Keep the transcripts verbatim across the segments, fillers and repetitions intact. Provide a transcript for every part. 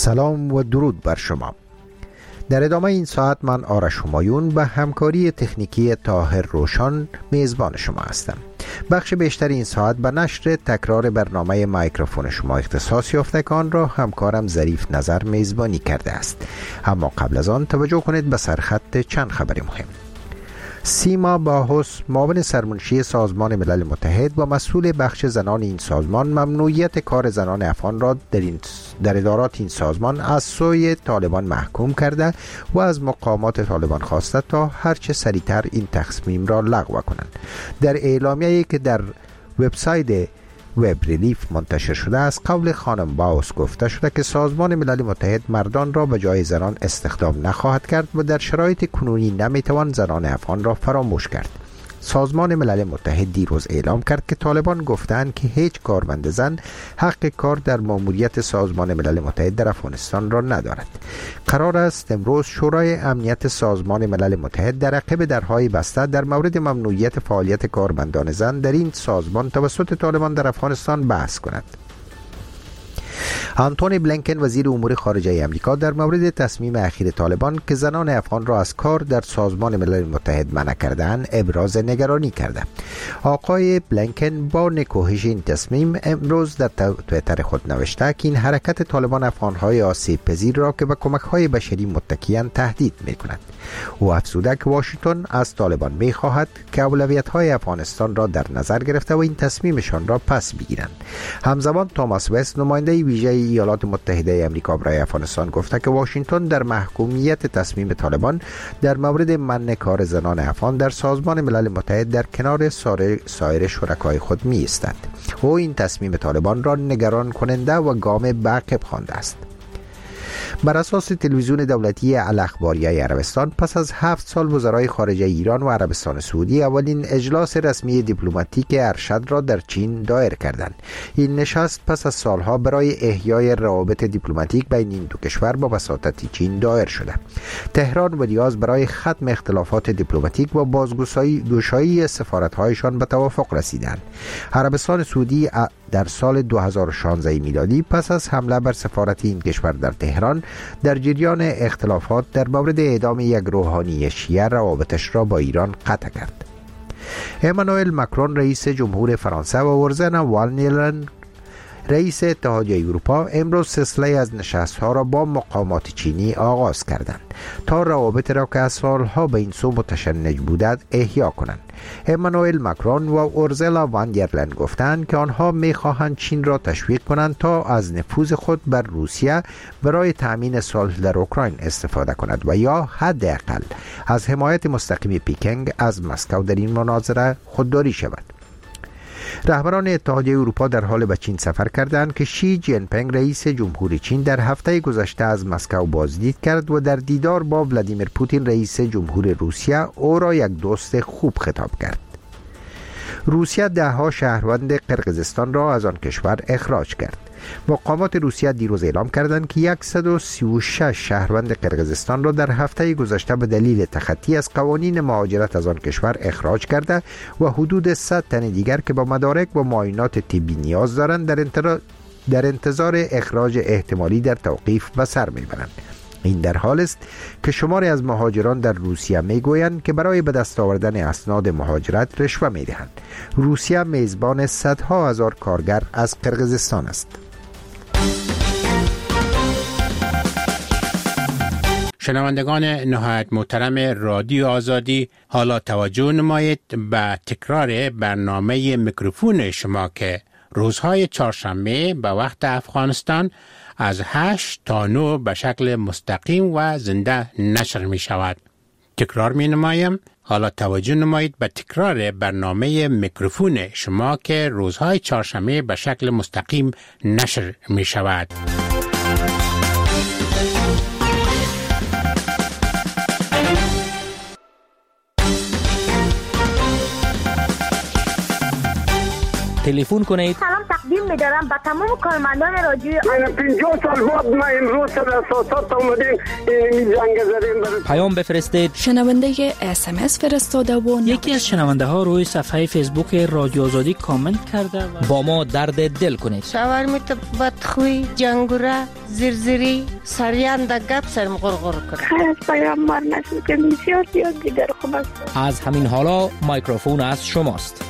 سلام و درود بر شما. در ادامه این ساعت من آرش همایون و همکاری تکنیکی طاهر روشان میزبان شما هستم. بخش بیشتر این ساعت به نشر تکرار برنامه مایکروفون شما اختصاص یافته که آن را همکارم ظریف نظر میزبانی کرده است. اما قبل از آن توجه کنید به سرخط چند خبر مهم. سیما باهوس، معاون سرمنشی سازمان ملل متحد و مسئول بخش زنان این سازمان، ممنوعیت کار زنان افغان را در, این در ادارات این سازمان از سوی طالبان محکوم کرده و از مقامات طالبان خواسته تا هرچه سریعتر این تصمیم را لغو کنند. در اعلامیه‌ای که در وبسایت وب ریلیف منتشر شده از قول خانم باوس گفته شده که سازمان ملل متحد مردان را به جای زنان استخدام نخواهد کرد و در شرایط کنونی نمیتوان زنان افغان را فراموش کرد. سازمان ملل متحد دیروز اعلام کرد که طالبان گفتند که هیچ کارمند زن حق کار در ماموریت سازمان ملل متحد در افغانستان را ندارد. قرار است امروز شورای امنیت سازمان ملل متحد در عقب درهای بسته در مورد ممنوعیت فعالیت کارمندان زن در این سازمان توسط طالبان در افغانستان بحث کند. آنتونی بلینکن وزیر امور خارجه امریکا در مورد تصمیم اخیر طالبان که زنان افغان را از کار در سازمان ملل متحد منع کردند ابراز نگرانی کرده. آقای بلینکن با نکوهش این تصمیم امروز در توییتر خود نوشته که این حرکت طالبان افغان‌های آسیب پذیر را که به کمک‌های بشری متکیان تهدید می‌کند. او افزوده که واشنگتن از طالبان می‌خواهد که اولویت‌های افغانستان را در نظر گرفته و این تصمیمشان را پس بگیرند. همزمان توماس وست، نماینده ویژه ایالات متحده آمریکا برای افغانستان، گفته که واشنگتن در محکومیت تصمیم طالبان در مورد منع کار زنان افغان در سازمان ملل متحد در کنار سایر شرکای خود می ایستد. او این تصمیم طالبان را نگران کننده و گام بعقب خوانده است. بر اساس تلویزیون دولتی الاخباریه عربستان، پس از هفت سال وزرای خارجه ایران و عربستان سعودی اولین اجلاس رسمی دیپلماتیک ارشد را در چین دایر کردند. این نشست پس از سالها برای احیای روابط دیپلماتیک بین این دو کشور با وساطت چین دایر شده. تهران و ریاض برای ختم اختلافات دیپلماتیک و بازگشایی سفارت‌هایشان به توافق رسیدند. عربستان سعودی در سال دو هزار و شانزده میلادی پس از حمله بر سفارت این کشور در تهران در جریان اختلافات در مورد اعدام یک روحانی شیعه روابطش را با ایران قطع کرد. امانوئل ماکرون رئیس جمهور فرانسه و اورژانا والنیلن رئیس اتحادیه اروپا امروز سلسله از نشست‌ها را با مقامات چینی آغاز کردند تا روابط را که از سالها به این سو متشنج بودند احیا کنند. امانوئل ماکرون و اورژانا والنیلن گفتند که آنها می‌خواهند چین را تشویق کنند تا از نفوذ خود بر روسیه برای تأمین صلح در اوکراین استفاده کند و یا حداقل از حمایت مستقیم پکینگ از مسکو در این مناظره خودداری شود. رهبران اتحادیه اروپا در حال به چین سفر کردند که شی جین پینگ رئیس جمهور چین در هفته گذشته از مسکو بازدید کرد و در دیدار با ولادیمیر پوتین رئیس جمهور روسیه او را یک دوست خوب خطاب کرد. روسیه دهها شهروند قرقیزستان را از آن کشور اخراج کرد. مقامات روسیه دیروز اعلام کردند که صد و سی و شش شهروند قرقیزستان را در هفته گذشته به دلیل تخطی از قوانین مهاجرت از آن کشور اخراج کرده و حدود صد تن دیگر که با مدارک و معاینات طبی نیاز دارند در انتظار در انتظار اخراج احتمالی در توقیف به سر میبرند. این در حال است که شماری از مهاجران در روسیه میگویند که برای به دست آوردن اسناد مهاجرت رشوه میدهند. روسیه میزبان صدها هزار کارگر از قرقیزستان است. شنوندگان نهایت محترم رادیو آزادی، حالا توجه نمایید به تکرار برنامه میکروفون شما که روزهای چهارشنبه به وقت افغانستان از هشت تا نه به شکل مستقیم و زنده نشر می شود. تکرار می نمایم. حالا توجه نمایید به تکرار برنامه میکروفون شما که روزهای چهارشنبه به شکل مستقیم نشر می شود. تلفن کنید. سلام تقدیم می‌دارم به تمام کارمندان رادیو. من پنجاه سال بعد ما امروز سر اساسات اومدیم این جنگ زدیم. پیام بفرستید. شنونده اس ام اس فرستاده و یکی از شنونده ها روی صفحه فیسبوک رادیو آزادی کامنت کرده و با ما درد دل کنید. شاورمیت بدخوی، جنگوره، زرزری، سریان در گپ سرم غرغر کنه. خیلی از پیامبر نشد که بسیار زیاد دیگر خوب است. از همین حالا میکروفون از شماست.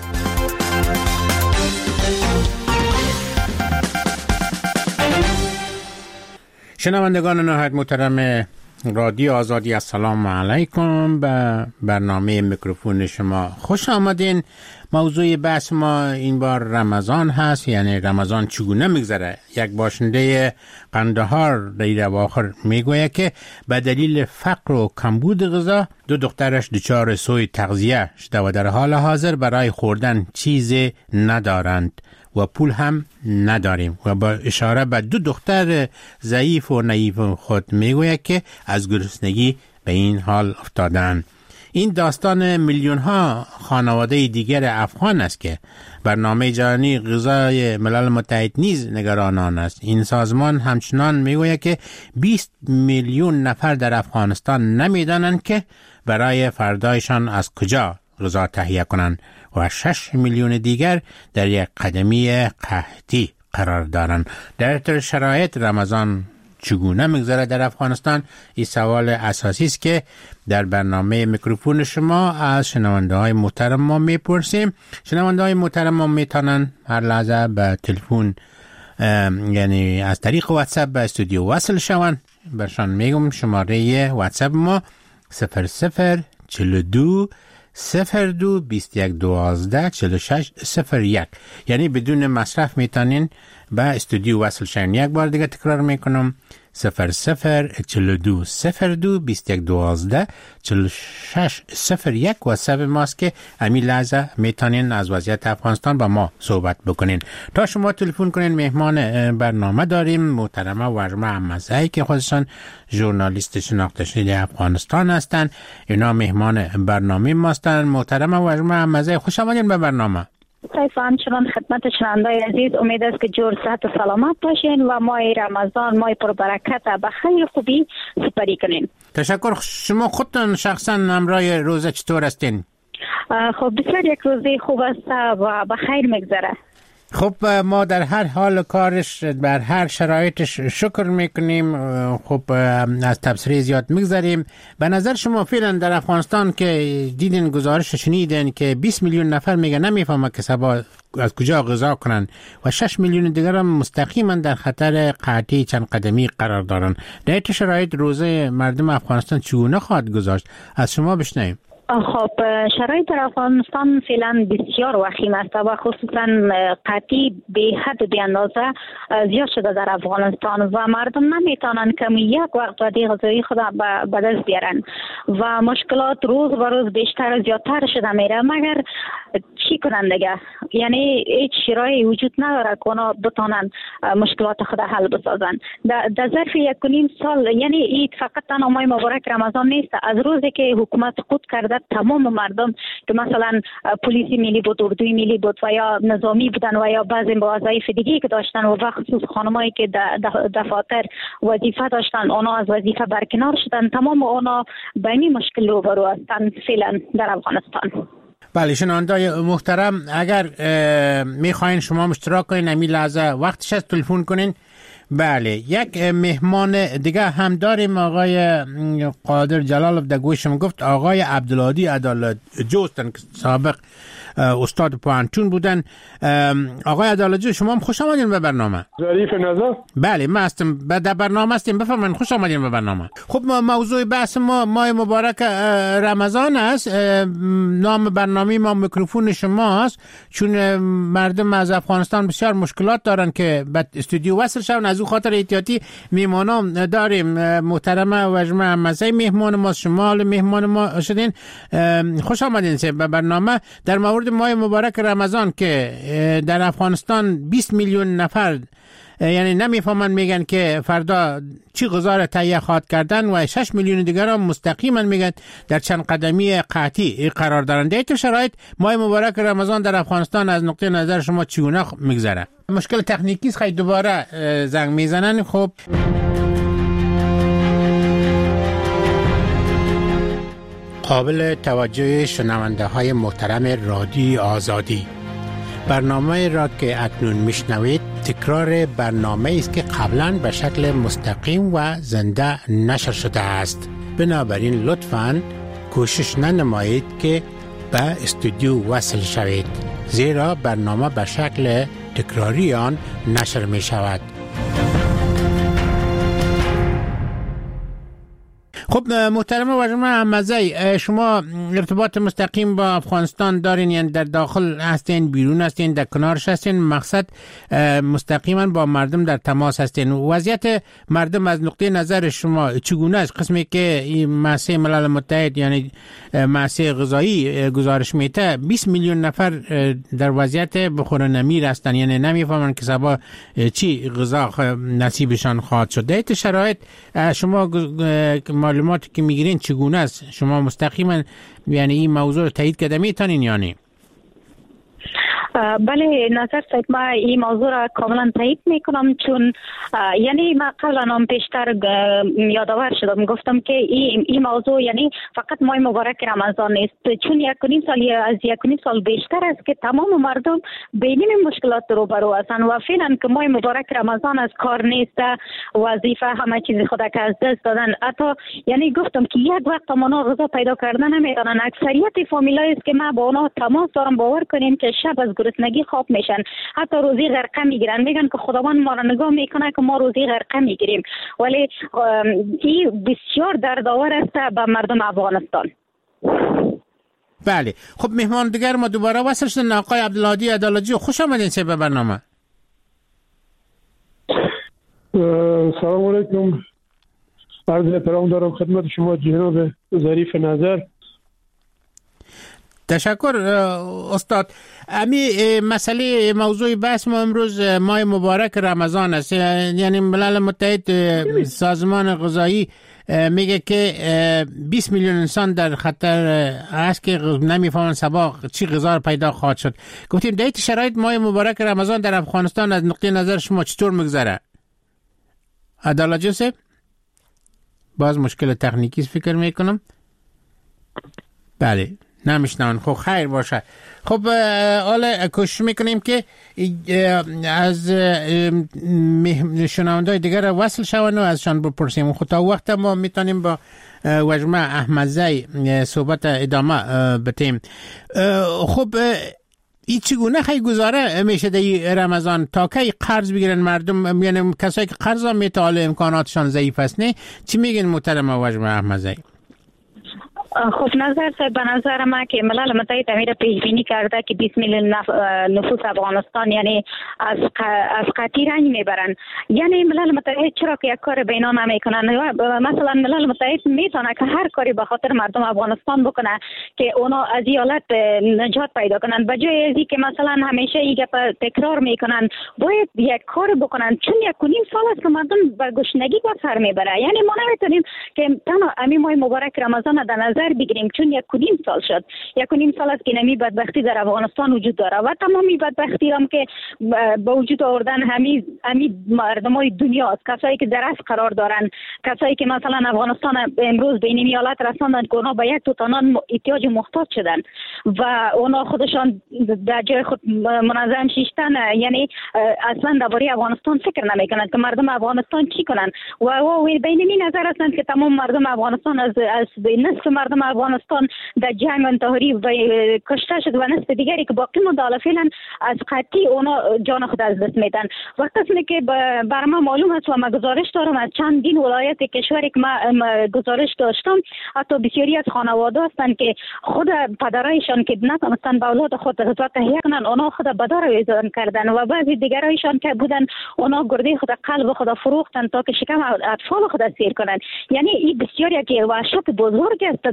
شنوندگان نهایت محترم رادیو آزادی، السلام علیکم. به برنامه میکروفون شما خوش آمدین. موضوع بحث ما این بار رمضان هست، یعنی رمضان چگونه میگذره. یک باشنده قندهار در اواخر میگوید که به دلیل فقر و کمبود غذا دو دخترش دچار سوء تغذیه شده و در حال حاضر برای خوردن چیزی ندارند و پول هم نداریم و با اشاره به دو دختر ضعیف و نحیف خود میگوید که از گرسنگی به این حال افتادند. این داستان میلیون ها خانواده دیگر افغان است که برنامه جهانی غذای ملل متحد نیز نگران آن است. این سازمان همچنان میگوید که بیست میلیون نفر در افغانستان نمیدانند که برای فردایشان از کجا غذا تهیه کنند و شش میلیون دیگر در یک قدمی قحطی قرار دارند. در شرایط رمضان چگونه میگذره در افغانستان؟ این سوال اساسی است که در برنامه میکروفون شما از شنونده های محترم ما میپرسیم. شنونده های محترم ما میتونن هر لحظه به تلفن، یعنی از طریق واتساپ به استودیو وصل شوند. برشان میگم شماره واتساپ ما صفر صفر چهل و دو صفر دو بیست یک دوازده چهل و شش صفر یک، یعنی بدون مصرف میتونین به استودیو وصل شین. یک بار دیگه تکرار میکنم، صفر صفر چهل و دو صفر دو بیست یک دوازده چهل و شش صفر یک واتساپ ماست که همین لحظه میتونین از وضعیت افغانستان با ما صحبت بکنین. تا شما تلفن کنین مهمان برنامه داریم محترمه ورما عمزایی که خودشان ژورنالیست شناخته شده افغانستان هستند. اینا مهمان برنامه ماستن. محترمه ورما عمزایی، خوش آمدین به برنامه. سیف همچنان خدمت شنوندای عزیز، امید است که جور صحت و سلامت باشین و ماه رمضان ماه پربرکت به خیر خوبی سپری کنین. تشکر. شما خودتون شخصا همراه روزه چطور هستین؟ خب بسیار یک روزه خوب است و به خیر میگذره. خب ما در هر حال کارش بر هر شرایطش شکر میکنیم. خب از تبصره زیاد میگذاریم. به نظر شما فعلا در افغانستان که دیدین گزارش شنیدین که بیست میلیون نفر میگه نمیفهمه که سبا از کجا غذا کنن و شش میلیون دیگر هم مستقیما در خطر قحطی چند قدمی قرار دارن. در این شرایط روزه مردم افغانستان چگونه خواهد گذاشت؟ از شما بشنویم. خب شرایط در افغانستان فعلا بسیار وخیم است و خصوصا قحطی به حد به اندازه زیاد شده در افغانستان و مردم نمیتونن کمی یک وقت وعده غذایی خود به دست بیارن و مشکلات روز به روز بیشتر و زیادتر شده میره. مگر چی کنن دیگه؟ یعنی هیچ شرایطی وجود نداره که اونا بتونن مشکلات خود حل بسازن. در ظرف یک و نیم سال، یعنی این فقط تنها ماه مبارک رمضان نیست، از روزی که حکومت خود کرده تمام مردم که مثلا پلیسی ملی بود، اردوی ملی بود و یا نظامی بودن و یا بعضی وظایف دیگه که داشتن و بخصوص خانمایی که دفاتر وظیفه داشتن اونا از وظیفه برکنار شدن، تمام اونا به این مشکل روبرو هستن فعلا در افغانستان. بله شنوندای محترم، اگر میخواین شما اشتراک کنین همین لحظه وقتش از تلفن کنین. بله یک مهمان دیگه هم داریم، آقای قادر جلالov در گوشم گفت آقای عبدالهادی عدالت جوستن که سابق استاد پوهنتون بودن. آقای عدالت جو، شما هم خوش آمدین به برنامه. ظریف نظر. بله ما هستم در برنامه هستیم، بفرمایید. خوش آمدین به برنامه. خب ما موضوع بحث ما ماه مبارک رمضان است. نام برنامه ما میکروفون شما است، چون مردم از افغانستان بسیار مشکلات دارن که به استودیو وصل شون. از او خاطر احتیاطی میمانام داریم. محترمه وجمه عمزایی مهمان ما، شما مهمان ما شدین. خوش آمدین به برنامه. در مورد ماه مبارک رمضان که در افغانستان بیست میلیون نفر یعنی نمیفهمن، میگن که فردا چی غذا را تهیه خواهد کردن و شش میلیون دیگر هم مستقیما میگن در چند قدمی قحطی قرار دارند. در شرایط ماه مبارک رمضان در افغانستان از نقطه نظر شما چگونه میگذره؟ مشکل تکنیکی است، خیلی دوباره زنگ میزنن. خب قابل توجه شنونده های محترم رادیو آزادی، برنامه را که اکنون میشنوید تکرار برنامه است که قبلا به شکل مستقیم و زنده نشر شده است. بنابراین لطفاً کوشش ننمایید که به استودیو وصل شوید، زیرا برنامه به شکل تکراری آن نشر می شود. خب محترم واجمه احمدزی، شما ارتباط مستقیم با افغانستان دارین، یعنی در داخل هستین، بیرون هستین، در کنارش هستین، مقصد مستقیما با مردم در تماس هستین. وضعیت مردم از نقطه نظر شما چگونه است؟ قسمی که این مؤسسه ملل متحد یعنی مؤسسه غذایی گزارش میده بیست میلیون نفر در وضعیت بخور نمیر هستن، یعنی نمیفهمن که صبح چی غذا نصیبشان خواهد شد. در شرایط شما معلوماتی که میگیرین چگونه است؟ شما مستقیما یعنی این موضوع رو تایید کرده میتونین یا نه؟ بله نظر صاحب، ما این موضوع را کاملا تایید میکنم، چون یعنی ما قبلا هم بیشتر یادآور شدم، گفتم که این این موضوع یعنی فقط ماه مبارک رمضان نیست، چون یک و نیم سال یا از یک و نیم سال بیشتر است که تمام مردم بین مشکلات روبرو هستند و فعلا که ماه مبارک رمضان از کار نیست، وظیفه همه چیز خود که از دست دادن. حتی یعنی گفتم که یک وقت اونا غذا پیدا کردن نمیتونن. اکثریت فامیلایی است که ما با اونا تماس دارم، باور کنیم که شب از گرسنگی خواب میشن، حتی روزی غرقه میگیرن، میگن که خداوند ما را نگاه میکنه که ما روزی غرقه میگیریم. ولی این بسیار دردآور است به مردم افغانستان. بله خب مهمان دیگر ما دوباره وصل شدن، آقای عبدالهادی عدالتی، خوش آمدین سه به برنامه. سلام علیکم، عرض احترام دارم خدمت شما جناب ظریف نظر. تشکر استاد. امی مسئله موضوع بحث ما امروز ماه مبارک رمضان است، یعنی ملل متحد سازمان غذایی میگه که بیست میلیون انسان در خطر است که نمیفهمن صبح چی غذا پیدا خواهد شد. گفتیم در این شرایط ماه مبارک رمضان در افغانستان از نقطه نظر شما چطور میگذره؟ عدالت جوسف باز مشکل تکنیکی فکر میکنم. بله نمیشنون. خب خیر باشه. خب حالا کوشش میکنیم که از شنونده‌های دیگر وصل شون و ازشان بپرسیم. خب تا وقت ما میتونیم با واجمه احمدزی صحبت ادامه بدیم. خب این چگونه خیلی گزاره میشه در رمضان؟ تا کی قرض بگیرن مردم؟ یعنی کسایی که قرض هم میتونه امکاناتشان ضعیف است، نه؟ چی میگین محترم واجمه احمدزی؟ خب نظر صاحب، به نظر ما که ملل متحد امیر پیش بینی کرده که بیست میلیون نفوس افغانستان یعنی از از قحطی رنج میبرن. یعنی ملل متحد چرا که یک کار بینا نمیکنن؟ مثلا ملل متحد میتونه که هر کاری به خاطر مردم افغانستان بکنه که اونا از این حالت نجات پیدا کنن، به جای از اینکه مثلا همیشه این گپ تکرار میکنن. باید یک کار بکنن، چون یک و نیم سال است که مردم به گشنگی با سر میبره. یعنی ما نمیتونیم که تنها همین ماه مبارک رمضان در نظر بگیریم، چون یک و نیم سال شد، یک و نیم سال است که نمی بدبختی در افغانستان وجود داره و تمامی بدبختی هم که با وجود آوردن همین همین مردمای دنیا است، کسایی که در اصل قرار دارن، کسایی که مثلا افغانستان امروز به این حالت رساندن که اونا به یک توتانان احتیاج محتاج شدن و اونا خودشان در جای خود منظم شیشتن. یعنی اصلا درباره افغانستان فکر نمیکنن که مردم افغانستان چی کنن و و بین این نظر هستند که تمام مردم افغانستان از از نصف مردم افغانستان در جنگ انتحاری و کشته شد و نصف دیگری که باقی مونده فعلا از قحطی اونا جان خود از دست میدن. و قسمی که بر ما معلوم است و ما گزارش دارم از چندین ولایت کشوری که ما گزارش داشتم، حتی بسیاری از خانواده هستند که خود پدرایشان که نتونستن به اولاد خود غذا تهیه کنن، اونا خود بدار ویزان کردن و بعضی دیگرایشان که بودن اونا گرده خود قلب خود فروختن تا که شکم اطفال خود سیر کنن. یعنی این بسیاری که وحشت بزرگ است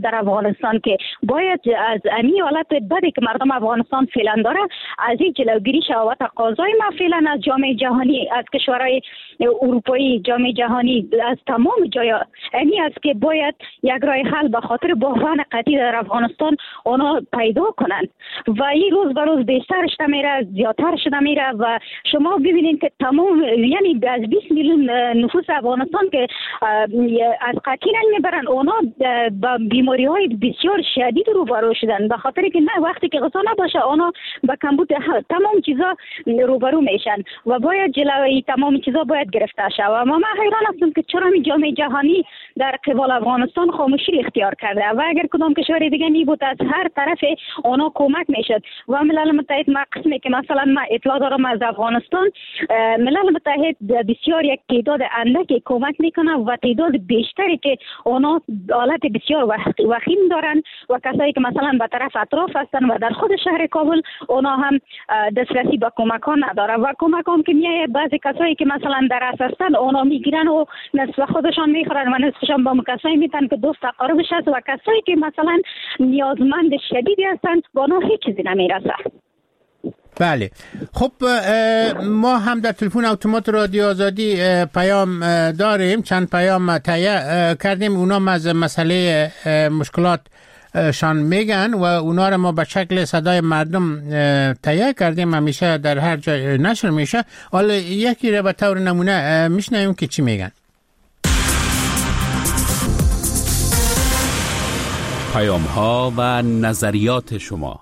در افغانستان که باید از امی حالت بدی که مردم افغانستان فعلا داره از این جلوگیری شود و تقاضای ما فعلا از جامعه جهانی، از کشورهای اروپایی، جامعه جهانی، از تمام جای امی است که باید یک راه حل به خاطر بحران قطعی در افغانستان اونا پیدا کنند و این روز به روز بیشتر شده میره، زیادتر شده میره و شما ببینید که تمام یعنی از بیست میلیون نفوس افغانستان که از قطعی نمیبرن، اونا با بیماری های بسیار شدید روبرو شدن به خاطر که نه وقتی که غذا نباشه اونا با کمبود تمام چیزا روبرو میشن و باید جلوی تمام چیزا باید گرفته شود. و ما حیران هستم که چرا می جامعه جهانی در قبال افغانستان خاموشی اختیار کرده و اگر کدام کشور دیگه می بود از هر طرف اونا کمک میشد و ملل متحد ما قسمی که مثلا ما اطلاع دارم از افغانستان، ملل متحد بسیار یک تعداد اندکی کمک میکنه و تعداد بیشتری که اونا حالت بسیار وخیم دارن و کسایی که مثلا به طرف اطراف هستن و در خود شهر کابل اونا هم دسترسی به کمک ها نداره و کمک هم که میایه بعضی کسایی که مثلا در اصل هستن اونا میگیرن و نصف خودشان میخورن و نصفشان با کسایی میتن که دوست اقاربش هست و کسایی که مثلا نیازمند شدیدی هستن با اونا هیچ چیزی نمیرسه. بله خب ما هم در تلفن اتومات رادیو آزادی پیام داریم، چند پیام تهیه کردیم، اونا از مسئله مشکلات شان میگن و اونا رو ما به شکل صدای مردم تهیه کردیم، همیشه در هر جای نشر میشه. حالا یکی رو به طور نمونه میشنویم که چی میگن. پیام ها و نظریات شما.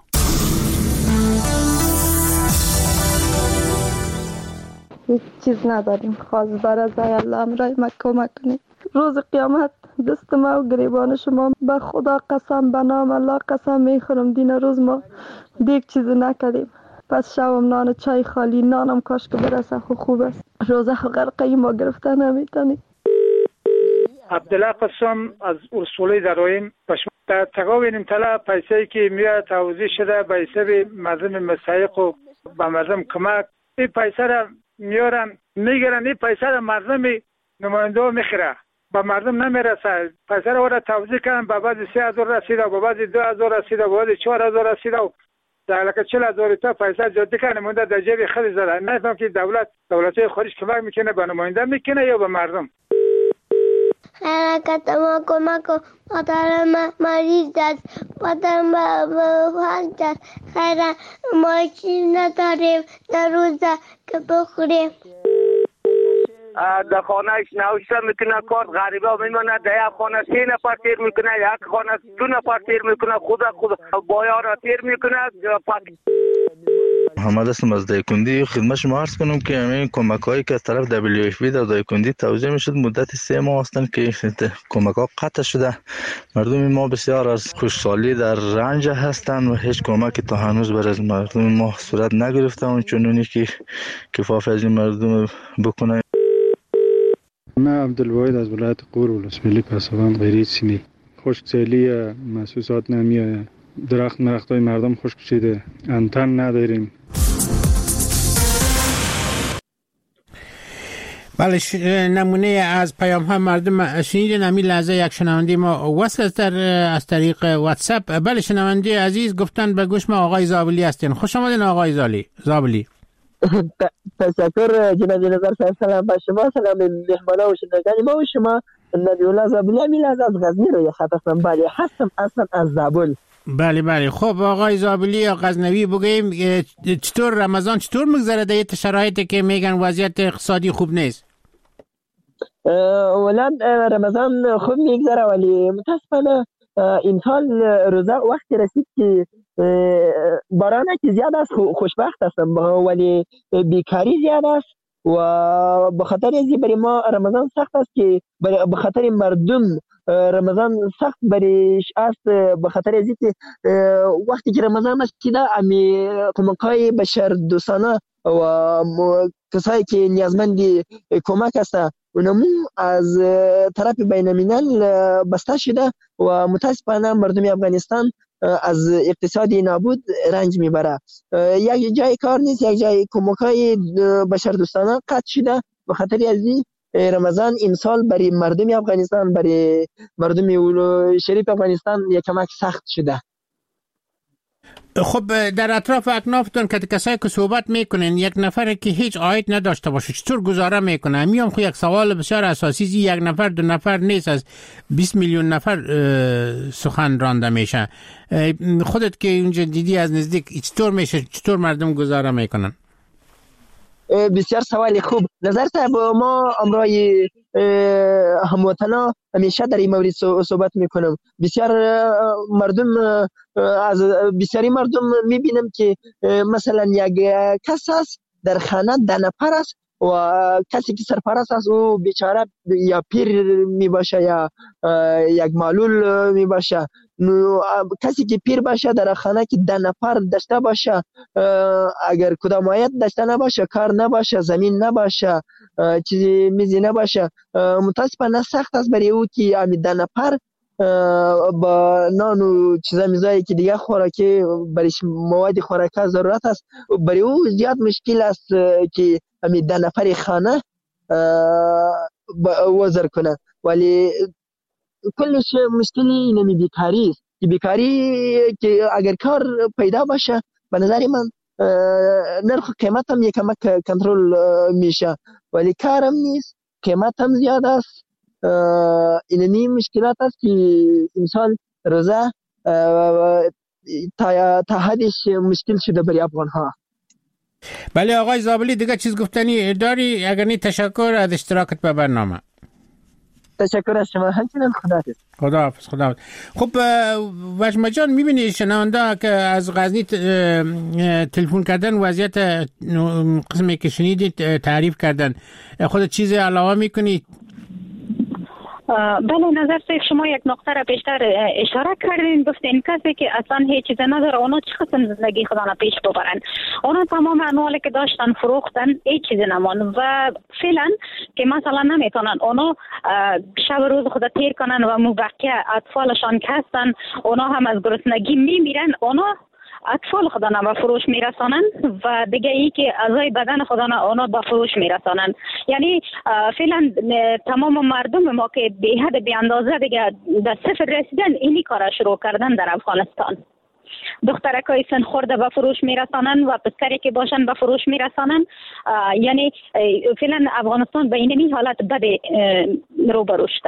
هیچ چیز نداریم، خواستار از الله امرای ما کمک کنید. روز قیامت دست ما و گریبان شما به خدا قسم، به نام الله قسم میخورم دین روز ما دیگه چیزی نکردیم. پس شوم نان چای خالی، نانم کاش که برسه خو خوب است. روزه غرقه ما گرفته نمیتونی. عبدالله قسم از اصولی درایم در تقاوین طلا پیسایی که میاد توضیح شده به حساب مردم مستحق و به مردم کمک، این پیسه را میارن میگیرن، این پیسه را مردم نماینده میخره به مردم نمیرسه. پیسه را وارد توضیح کردن به بعضی سه هزار رسیده، به بعضی دو هزار رسیده، به بعضی چهار هزار رسیده و در لکه چل هزار تا پیسه جاده کنه مونده در جیب خیلی زده. نفهم که دولت دولت‌های خارج کمک میکنه به نماینده میکنه یا به مردم. حرکت ما کمک و مادر مریض است، مادر فلج است، خیلی ما چیز نداریم در روزه که بخوریم. در خانهش نوشته میکنه کارت غریبه میمونه، در یک خانه سه نفر تیر میکنه، یک خانه دو نفر تیر میکنه، خود خود بایا را تیر میکنه. محمد هستم از دایکندی. خدمت شما عرض کنم که همین کمک هایی که از طرف دبلیو اف پی در دایکندی توزیع میشد مدت سه ماه هستند که کمک ها قطع شده. مردم ما بسیار از خوشحالی در رنج هستند و هیچ کمکی تا هنوز برای مردم ما صورت نگرفته و چنونی که کفاف از این مردم بکنه. من عبدالواحد از ولایت غور ولسوالی پسابند غیری سینی. خشکسالی محسوسات نمیاد، درخت مرختای مردم خشک شده، انتن نداریم. بله نمونه از پیام های مردم شنیدین. همین لحظه یک شنونده ما وصل است از طریق واتساپ. بله شنونده عزیز گفتن به گوش ما آقای زابلی هستین. خوش آمدین آقای زالی زابلی. تشکر جناب نظر صاحب. سلام به شما، سلام به مهمانا و شنوندگان ما و شما. نبی الله زابلی همین لحظه از غزنی روی خط هستم. بله هستم اصلا از زابل. بله بله خب آقای زابلی یا غزنوی بگیم چطور رمضان چطور میگذره در این شرایطی که میگن وضعیت اقتصادی خوب نیست؟ ولاد رمضان خوب میگذره ولی متاسفانه امسال روزه وقتی رسید که باران که زیاد است خوشبخت هستم ولی بیکاری زیاد است و به خاطر ازی برای ما رمضان سخت است که به خاطر مردم رمضان سخت بریش است. به خاطر ازی که وقتی که رمضان رسیده امی کمک‌های بشر دوستانه و کسایی که نیازمند کمک هستند اونمو از طرف بین الملل بسته شده و متاسفانه مردم افغانستان از اقتصادی نابود رنج میبره. یک جای کار نیست، یک جای کمک‌های بشردوستانه قطع شده. به خاطر ازی رمضان امسال برای مردم افغانستان، برای مردم شریف افغانستان یک کمک سخت شده. خب در اطراف اکنافتون که کسایی که صحبت میکنن یک نفر که هیچ عاید نداشته باشه چطور گزاره میکنه؟ میام خو یک سوال بسیار اساسی، یک نفر دو نفر نیست، از بیست میلیون نفر سخن رانده میشه. خودت که اونجا دیدی از نزدیک چطور میشه، چطور مردم گزاره میکنن؟ بسیار سوال خوب. نظر صاحب، ما امرای هموطنا همیشه در این مورد صحبت میکنم. بسیار مردم از بسیاری مردم میبینم که مثلا یک کس است در خانه ده نفر است و کسی که سرپرست است او بیچاره یا پیر میباشه یا یک معلول میباشه. کسی که پیر باشه در خانه که ده نفر داشته باشه، اگر کدام عاید داشته نباشه، کار نباشه، زمین نباشه، چیزی میزی نباشه، متاسفانه سخت است برای او که امی ده نفر با نان و چیزا میزایی که دیگه خوراکی برای مواد خوراکی ضرورت است، برای او زیاد مشکل است که امی ده نفر خانه وزر کنه. ولی کلش مشکلی نمی بیکاری است که بیکاری که اگر کار پیدا باشه به نظر من نرخ قیمت هم یک کمک کنترل میشه، ولی کار هم نیست، قیمت هم زیاد است. اینمی مشکلات است که امسال روزه تا حدش مشکل شده برای افغان ها. بله آقای زابلی، دیگه چیز گفتنی داری؟ اگر نی تشکر از اشتراکت به برنامه. تشکر از شما. همچنین خدا حافظ. خدا حافظ. خدا حافظ. خب وجمه جان، میبینی شنونده که از غزنی تلفن کردن وضعیت قسمی که شنیدید تعریف کردن، خود چیز علاوه میکنی؟ بله، نظر سید شما یک نقطه را بیشتر اشاره کردین، گفتین کسی که اصلا هیچ چیز نداره اونا چه قسم زندگی خدا را پیش ببرن؟ اونا تمام اموالی که داشتن فروختن، هیچ چیزی نمان و فعلا که مثلا نمیتونن اونا شب روز خود تیر کنن و موقع اطفالشان که هستن اونا هم از گرسنگی میمیرن، اونا اطفال خدا به فروش میرسانن و دیگه ای که اعضای بدن خدا اونا به فروش میرسانن. یعنی فعلا تمام مردم ما که به حد به اندازه دیگه در صفر رسیدن، اینی کارا شروع کردن در افغانستان. دخترکای سن خورده به فروش میرسانن و پسری که باشن به فروش میرسانن. یعنی فعلا افغانستان به این حالت بد روبرو شده.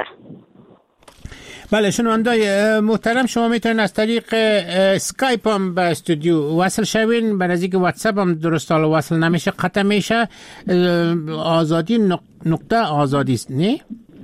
بله شنوندای محترم، شما میتونید از طریق اسکایپ هم به استودیو وصل شوین. به نزدیک واتساپ هم درست حالا وصل نمیشه، قطع میشه. آزادی نقطه آزادی است نه؟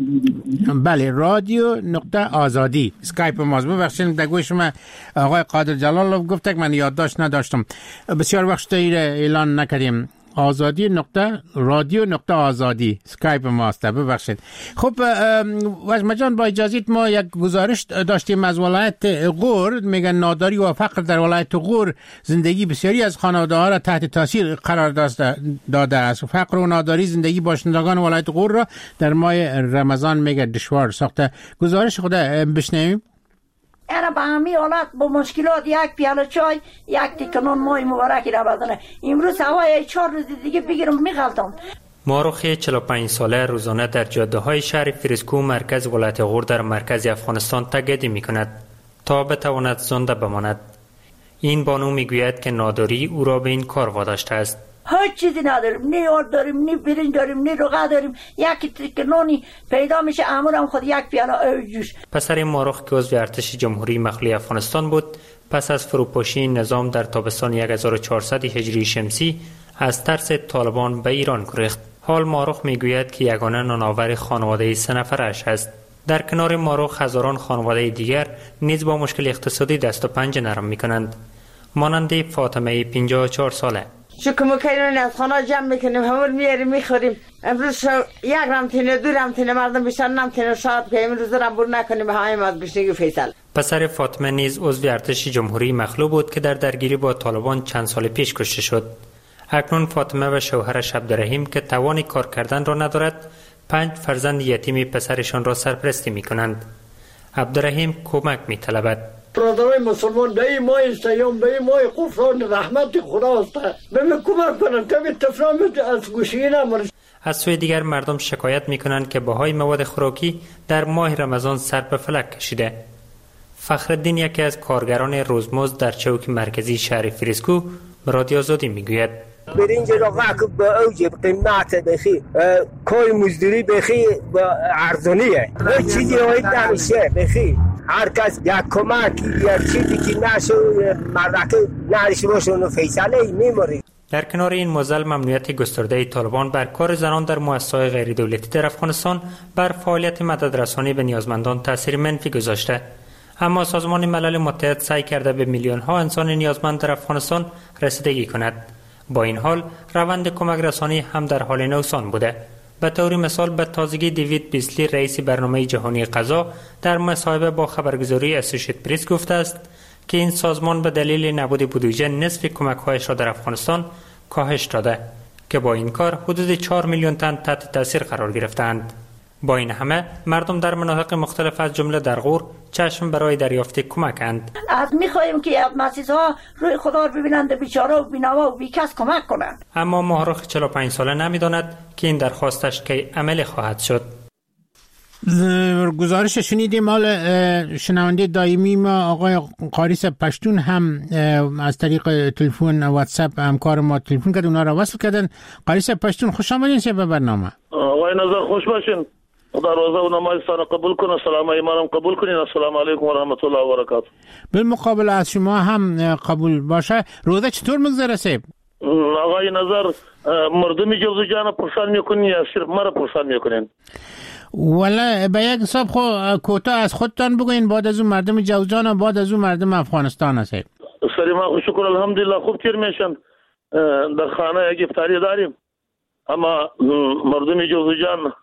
بله، رادیو نقطه آزادی اسکایپ ماست. ببخشید در گوش شما آقای قادر جلالوف گفته که من یادداشت نداشتم، بسیار وقت اعلان نکردیم. آزادی نقطه رادیو نقطه آزادی اسکایپ ماست، ببخشید. خب وجمه جان، با اجازت ما یک گزارش داشتیم از ولایت غور. میگن ناداری و فقر در ولایت غور زندگی بسیاری از خانواده ها را تحت تاثیر قرار داده است. فقر و ناداری زندگی باشندگان ولایت غور را در ماه رمضان میگه دشوار ساخته. گزارش خود بشنویم. اینا به همین حالت با مشکلات یک پیاله چای یک تکنون مای مبارکی را بدنه. امروز هوای چهار روز دیگه بگیرم میغلطم. ماروخی چهل و پنج ساله روزانه در جاده های شهر فریسکو مرکز ولایت غور در مرکز افغانستان تگدی می کند تا بتواند زنده بماند. این بانو می گوید که ناداری او را به این کار واداشته است. هیچ چیزی نداریم، نه آرد داریم، نه برنج داریم، نه روغه داریم. یک تکنونی پیدا میشه امورم خود یک پیاله جوش. پسر ماروخ که عضو ارتش جمهوری مخلوع افغانستان بود، پس از فروپاشی نظام در تابستان هزار و چهارصد هجری شمسی از ترس طالبان به ایران گریخت. حال ماروخ میگوید که یگانه نانآور خانواده سه نفرش است. در کنار ماروخ هزاران خانواده دیگر نیز با مشکل اقتصادی دست و پنجه نرم میکنند، مانند فاطمه پنجاه و چهار ساله. شکم میکنیم از خانه جمع میکنیم، همون میاریم میخوریم. امروز یک رمتینه دو رمتینه مردم بیشتر نمتینه شاید که امروز رم بور نکنیم به همه از گشنگی فیصل. پسر فاطمه نیز عضو ارتش جمهوری مخلوع بود که در درگیری با طالبان چند سال پیش کشته شد. اکنون فاطمه و شوهرش عبدالرحیم که توان کار کردن را ندارد، پنج فرزند یتیم پسرشان را سرپرستی میکنند. عبدالرحیم کمک میطلبد. برادرای مسلمان به این ماه سیام به این ماه غفران رحمت خداست. بهم کمک کنن که طفلان از گوشی نمونه. از سوی دیگر مردم شکایت میکنند که بهای مواد خوراکی در ماه رمضان سر به فلک کشیده. فخرالدین یکی از کارگران روزمزد در چوک مرکزی شهر فریسکو به رادیو آزادی میگوید برنج را وقت با اوج قیمت بخی کار مزدوری بخی ارزانیه هیچ چیزی هایت نمیشه بخی هر کس یک کمک یک چیزی که نشو مردکه نرش باشه اونو فیصله میموری. در کنار این موزل ممنوعیت گسترده طالبان بر کار زنان در مؤسسات غیر دولتی در افغانستان بر فعالیت مددرسانی به نیازمندان تاثیر منفی گذاشته. اما سازمان ملل متحد سعی کرده به میلیون ها انسان نیازمند در افغانستان رسیدگی کند. با این حال روند کمک رسانی هم در حال نوسان بوده. به طور مثال به تازگی دیوید بیسلی رئیس برنامه جهانی غذا در مصاحبه با خبرگزاری اسوسییتد پرس گفته است که این سازمان به دلیل نبود بودجه نصف کمک‌هایش را در افغانستان کاهش داده که با این کار حدود چهار میلیون تن تحت تاثیر قرار گرفتند. با این همه مردم در مناطق مختلف از جمله در غور چشم برای دریافت کمکند. از می‌خواهیم که مؤسسه‌ها روی خدا رو ببینند، بیچاره و بی‌نوا و بیکس کمک کنند. اما ماهرخ چهل و پنج ساله نمی‌داند که این درخواستش کی عملی خواهد شد. گزارش شنیدیم. مال شنونده دائمی ما آقای قاریس پشتون هم از طریق تلفن واتساپ همکار ما تلفن کرد، اونا را وصل کردن. قاریس پشتون خوش آمدین به برنامه. آقای نظر خوش باشین، خدا روزه و نمازتان قبول کنه، سلام ایمانم قبول کنین. السلام علیکم و رحمت الله و برکاته. بالمقابل از شما هم قبول باشه. روزه چطور میگذره سیب؟ آقای نظر مردمی جوزجان پرسان میکنین یا صرف مرا پرسان میکنین؟ والا به یک حساب خو کوتاه از خودتان بگوین، بعد از اون مردم جوزجان و بعد از اون مردم افغانستان هست. سلام خوش شکر الحمدلله خوب تیر میشن. در خانه یک افطاری داریم، اما مردم جوزجان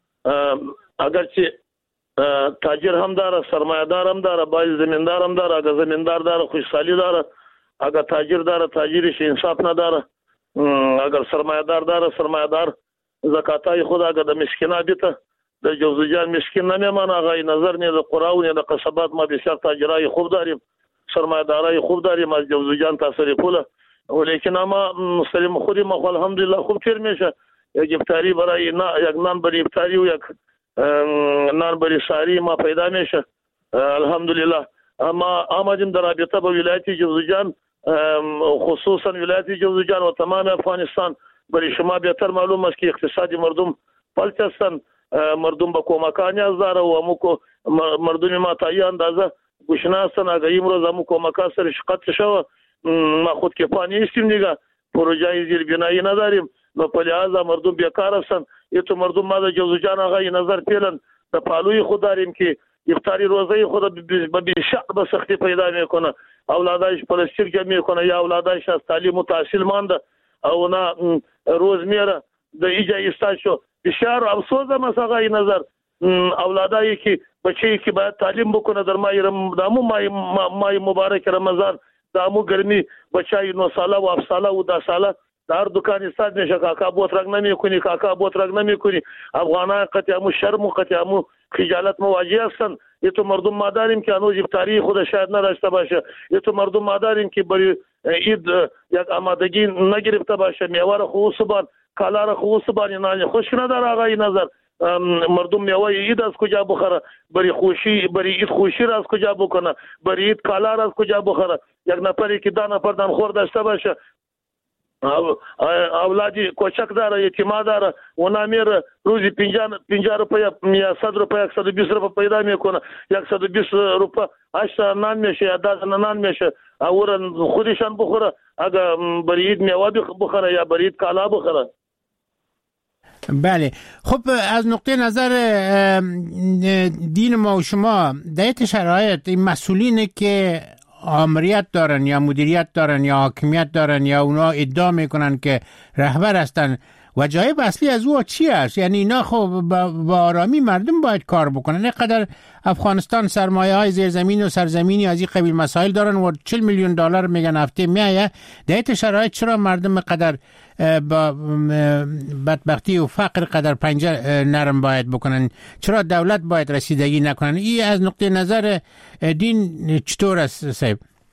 اگرچه تاجر هم داره، سرمایه‌دار هم داره، باید زمیندار هم داره. اگر زمیندار داره خوشحالی داره، اگر تاجر داره تاجرش انصاف نداره، اگر سرمایه‌دار داره سرمایه‌دار زکاتای خود اگر د مسکینا بیته د جوزجان مسکین نمیمان. آقای نظر نه د قراو نه د قصبات ما بسیار تاجرای خوب داریم، سرمایه‌دارای خوب داریم از جوزجان تاثیر پوله، ولیکن اما مسلم خودی ما الحمدلله خوب تیر میشه. یک افطاری برای نا یک نان برای افطاری و یک نان برای ساری ما پیدا میشه الحمدلله. اما آمدیم در رابطه با ولایت جوزجان، خصوصا ولایت جوزجان و تمام افغانستان. برای شما بهتر معلوم است که اقتصادی مردم پلت هستند، مردم به کمک‌ها نیاز داره و امو مردم ما تا یه اندازه گوشنه هستند. اگر امروز امو کمک‌ها سرش قطع شود ما خود کفا نیستیم دیگه، پروژه زیربنایی نداریم، نو په لحاظ مردم بیکار هستند. یتو مردم ما د جوزجان آقای نظر پیلن د پالوی خود داریم که افطاری روزه خود به بیشتر به سختی پیدا میکنه، اولادایش پلاستیک جمع میکنه یا اولادایش از تعلیم و تحصیل مانده او نه روز میره د ایجا ایستاشو. بسیار افسوس هم است آقای نظر، اولادایی که بچه‌ای که باید تعلیم بکنه در ماه دامو ماه مبارک رمضان دامو گرمی بچه‌ای نه ساله و هفت ساله و ده ساله در دکان استاد میشه، کاکا بوترک نمیکنی کاکا بوترک نمیکنی. افغانان قطعا شرم و قطعا خجالت مواجه هستند. یه تو مردم ما داریم که هنوز افطاری خود شاید نداشته باشه، یه تو مردم ما داریم که برای عید یک آمادگی نگرفته باشه، میوه را خوب سبان کالا را خوب سبان نان خوش نداره. آقای نظر مردم میوه عید از کجا بخوره، برای خوشی برای عید خوشی را از کجا بکنه، برای عید کالا را از کجا بخوره. یک نفری که دانه پر دان خور داشته باشه، اولادی کوچک داره، یتیما داره، اونا میره روزی پنجاه روپیه یا صد روپیه صد و بیست روپیه پیدا میکنه، صد و بیست روپیه هشت نان میشه یا ده نان میشه، اورن خودشان بخوره. اگر برای عید میوه بخوره یا برای عید کالا بخوره. بله خب از نقطه نظر دین ما و شما در این شرایط این مسئولینی که آمریت دارن یا مدیریت دارن یا حاکمیت دارن یا اونا ادعا میکنن که رهبر هستن، وجایب اصلی از او چی است؟ یعنی اینا خب با آرامی مردم باید کار بکنن. اینقدر افغانستان سرمایه های زیرزمین و سرزمینی از این قبیل مسائل دارن و چهل میلیون دلار میگن هفته میایه. در این شرایط چرا مردم قدر با بدبختی و فقر قدر پنجه نرم باید بکنن؟ چرا دولت باید رسیدگی نکنن؟ این از نقطه نظر دین چطور است صاحب؟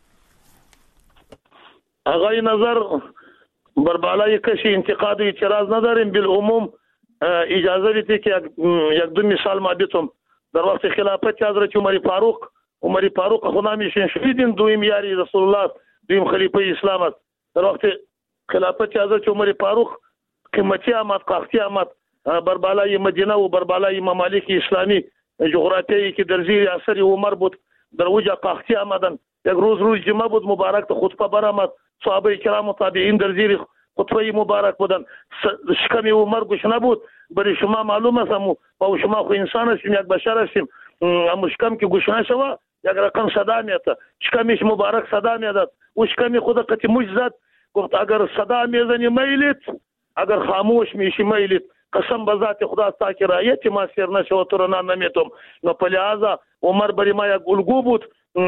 آقای نظر بر بالای کشی انتقاد و اعتراض نداریم. بالعموم اجازه بدید که یک دو مثال ما بیتم. در وقت خلافت حضرت عمر فاروق عمر فاروق خونامیشن شهیدین، دویم یاری رسول الله، دویم خلیفه اسلام است. در وقت خلافت حضرت عمر فاروق قیمتی آمد، قحطی آمد بر بالای مدینه و بر بالای ممالک اسلامی جغرافیایی که در زیر اثر عمر بود، در وجه قحطی آمدن. یک روز روز جمعه بود مبارک، خطبه برآمد، صحابه کرام و تابعین در زیر خطبه مبارک بودن. شکم عمر گشنه بود. برای شما معلوم است و شما خو انسان هستیم، یک بشر هستیم. اما شکم که گشنه شوه یک رقم صدا میاد، شکمش مبارک صدا میاد و شکم خود قطع موج زد. گفت اگر صدا میزنی میلید، اگر خاموش میشی میلید. قسم به ذات خدا تا که رایت ما سیر نشه و تو رو نمیتم. نو په لحاظه عمر برای ما یک الگو بود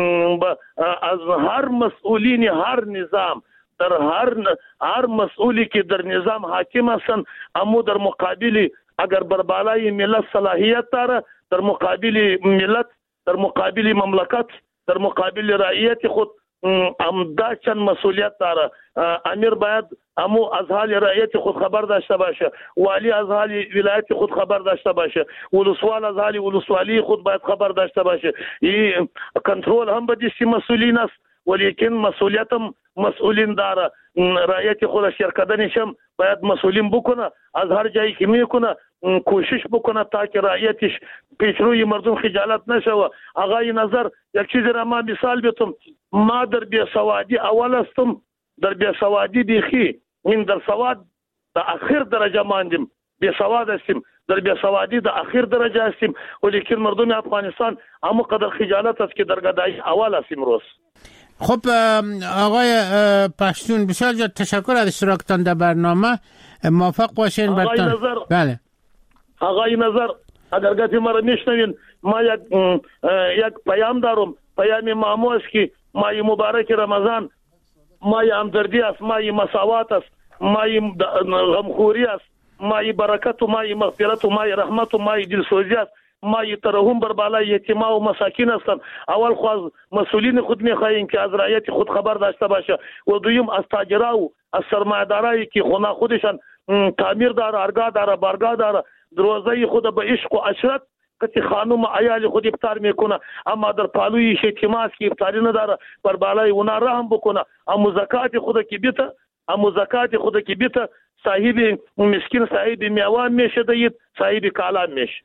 از هر مسئولین هر نظام، در هر هر مسئولی که در نظام حاکم هستند، اما در مقابل اگر بر بالای ملت صلاحیت داره، در مقابل ملت، در مقابل مملکت، در مقابل رعیت خود امدا چند مسئولیت داره. امیر باید امو از حال رعیت خود خبر داشته باشه، والی از حال ولایت خود خبر داشته باشه، ولسوال از حال ولسوالی خود باید خبر داشته باشه. این کنترل هم به دستی مسئولین است، ولیکن مسئولیت هم مسئولین داره. رعیت خود شرکدنشم باید مسئولین بکنه، از هر جایی که میکنه کوشش بکنه تا که رعیتش پیشروی مردم خجالت نشوه. آقای نظر یک چیزی را ما مثال بیتم. ما در بیسوادی اول هستم، در بیسوادی بیخی من در سواد در اخیر درجه ماندیم، بیسواد هستیم، در بیسوادی در اخیر درجه هستیم، ولیکن مردم افغانستان همو قدر خجالت است که در گدایی اول هستیم روز. خب آقای پشتون بسیار جا تشکر از اشتراکتان در برنامه. موفق باشین. آقای نظر بله آقای نظر اگر گفتی مرا میشنوین، ما یک یک پیام دارم، پیام مامو است که مای مبارک رمضان مای همدردی است، مای مساوات است، مای غمخوری است، مای برکت و مای مغفرت و مای رحمت و مای دلسوزی است، مای ترحم بر بالای یتیما و مساکین هستند. اول خو مسئولین خود میخواهیم که از رعیت خود خبر داشته باشه و دویم از تاجرا و از سرمایه‌دارایی که خونه خودشان تعمیر داره، ارگاه داره، بارگاه داره، دروازه خود به عشق و عشرت که خانم عیال خود افطار میکنه، اما در پالوی شیطماس که افطاری نداره بر بالای اونا رحم بکنه. اما زکات خود که بیته، اما زکات خود که بیته صاحب مسکین صاحب میوان میشه دید، صاحب کالام میشه.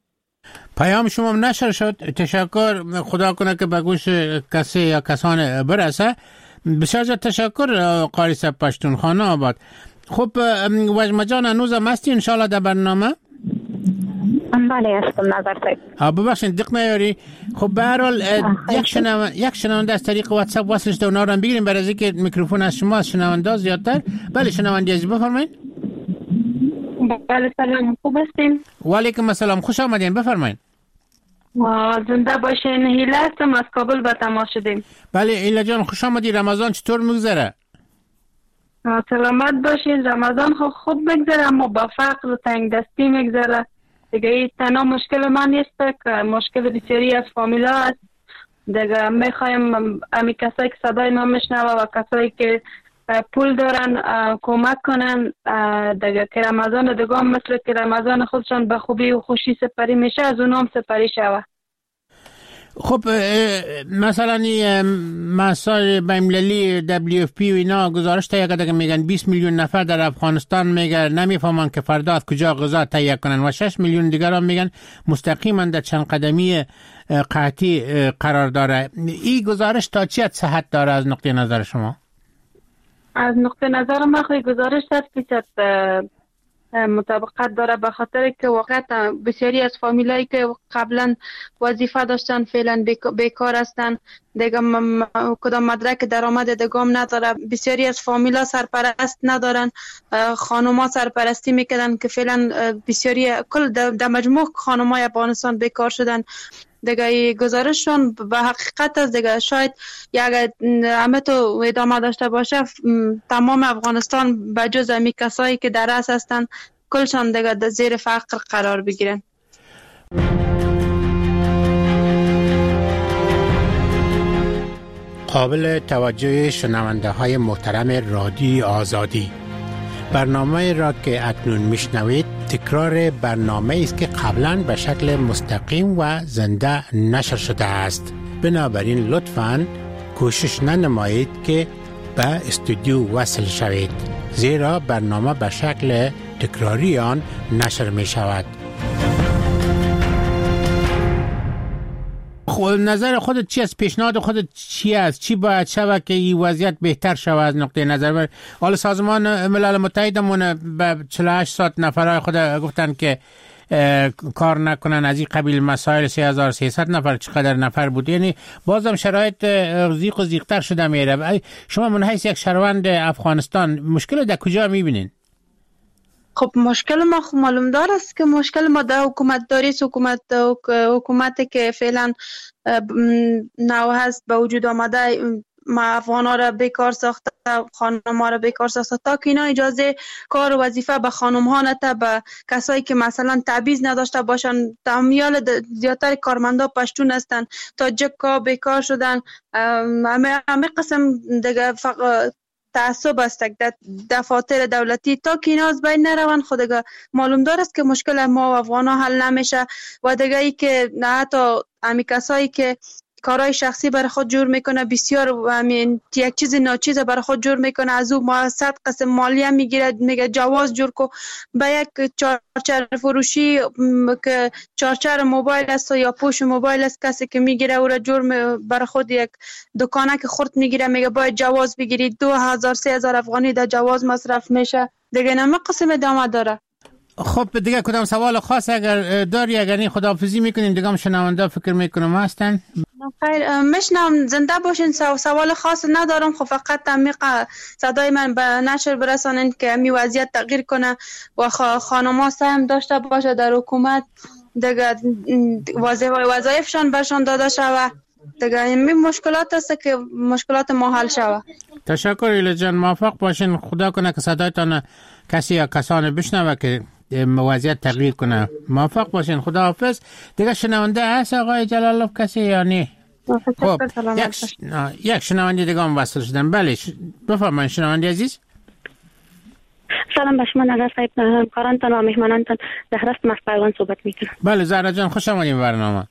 پیام شما نشر شد. تشکر. خدا کنه که به گوش کسی یا کسان برسه. بسیار تشکر قاری صاحب پشتون خانه آباد. خب وجمه جان هنوز هم هستی انشاءالله در برنامه؟ بله هستم نظر صاحب. ببخشید دق نیاری. خب به هر حال یک شنونده یک شنونده از طریق واتساپ وصلش ده اونا رو هم بگیریم برای اینکه میکروفون از شما از شنونده زیادتر. بله شنونده عزیز بفرمایید. بله سلام، خوب هستین؟ و علیکم السلام، خوش آمدین، بفرمایید. زنده باشین. هیله هستم از کابل به تماس شدیم. بله هیله جان خوش آمدی. رمضان چطور میگذره؟ سلامت باشین. رمضان خود خوب بگذره اما با فقر و تنگ دستی میگذره دیگه. این تنها مشکل من نیست که مشکل بسیاری از فامیلا هست دیگه. میخوایم امی کسایی که صدای ما میشنوه و کسایی که پول دارن کمک کنن دیگه که رمضان دیگه هم مثل که رمضان خودشان به خوبی و خوشی سپری میشه از اون هم سپری شوه. خب مثلا مسائل بین‌المللی دبلیو اف پی و اینا گزارش تهیه کرده که میگن بیست میلیون نفر در افغانستان میگن نمیفهمن که فردا از کجا غذا تهیه کنن و شش میلیون دیگر هم میگن مستقیما در چند قدمی قحطی قرار داره. این گزارش تا چی صحت داره از نقطه نظر شما؟ از نقطه نظر من خواهی گزارش صد فیصد مطابقت داره به خاطر که واقعا بسیاری از فامیلایی که قبلا وظیفه داشتن فعلا بیکار هستن دیگه کدام مدرک درآمد دگام نداره. بسیاری از فامیلا سرپرست ندارن، خانوما سرپرستی میکردن که فعلا بسیاری کل در مجموع خانومای افغانستان بیکار شدن. دیگه گزارششون به حقیقت است دیگه. شاید یک همه تو ادامه داشته باشه تمام افغانستان به جز امی کسایی که در رأس هستن کلشان دیگه در زیر فقر قرار بگیرن. قابل توجه شنونده های محترم رادیو آزادی، برنامه را که اکنون میشنوید تکرار برنامه است که قبلا به شکل مستقیم و زنده نشر شده است. بنابراین لطفاً کوشش ننمایید که به استودیو وصل شوید، زیرا برنامه به شکل تکراری آن نشر می شود. خود نظر خودت چی است؟ پیشنهاد خودت چی است؟ چی باید شود که این وضعیت بهتر شود از نقطه نظر؟ حالا سازمان ملل متحدمون به چهل و هشت ساعت نفرای خود گفتن که کار نکنن از این قبیل مسائل. سه هزار و سیصد نفر چقدر نفر بود؟ یعنی بازم شرایط زیق و زیقتر شده میره. شما من حیث یک شهروند افغانستان مشکل در کجا میبینین؟ خب مشکل ما خب معلوم دار است که مشکل ما در حکومت داری است. حکومت حکومتی که فعلا نو هست به وجود آمده ما افغان ها را بیکار ساخته، خانم ها را بیکار ساخته. تا که اینا اجازه کار و وظیفه به خانم ها نده، به کسایی که مثلا تبعیض نداشته باشن، تمیال زیادتر کارمندا پشتون هستن، تاجک ها بیکار شدن، همه همه قسم دیگه فقط تعصب است در دفاتر دولتی. تا که اینا از بین نروند خود دیگه معلوم دار است که مشکل ما و افغان ها حل نمیشه. و دیگه ای که نه حتی امی کسایی که کارهای شخصی برای خود جور میکنه، بسیار همین یک چیز ناچیز برای خود جور میکنه، از او ما صد قسم مالیه میگیره، میگه جواز جور کو. به یک چارچر فروشی که چارچر موبایل است یا پوش موبایل است، کسی که میگیره او را جور برای خود یک دکانه که خورد میگیره، میگه باید جواز بگیرید. دو هزار سه هزار افغانی در جواز مصرف میشه. دیگه نمه قسم ادامه داره. خب دیگه کدام سوال خاص اگر داری؟ اگر این خداحافظی میکنیم دیگه هم شنونده فکر میکنم هستن. خیر مشنم زنده باشین. سوال خاص ندارم، خب فقط تمیق صدای من به نشر برسانین که می وضعیت تغییر کنه و خانم‌ها سهم داشته باشه در حکومت، دیگه وظایفشان برشان داده شوه. دیگه این مشکلات است که مشکلات ما حل شوه. تشکر ایلا جان، موفق باشین. خدا کنه که صدایتان کسی یا کسانی بشنوه که وضعیت تغییر کنه. موفق باشین. خدا حافظ. دیگه شنونده هست آقای جلالوف کسی یا نه؟ خب یک, ش... یک شنونده دیگه هم وصل شدن. بله بفرمایید شنونده عزیز. سلام به شما نظر صاحب، همکارانتان و مهمانانتان. زهرست مصبرگان صحبت میکنم. بله زهرا جان خوش آمدید برنامه.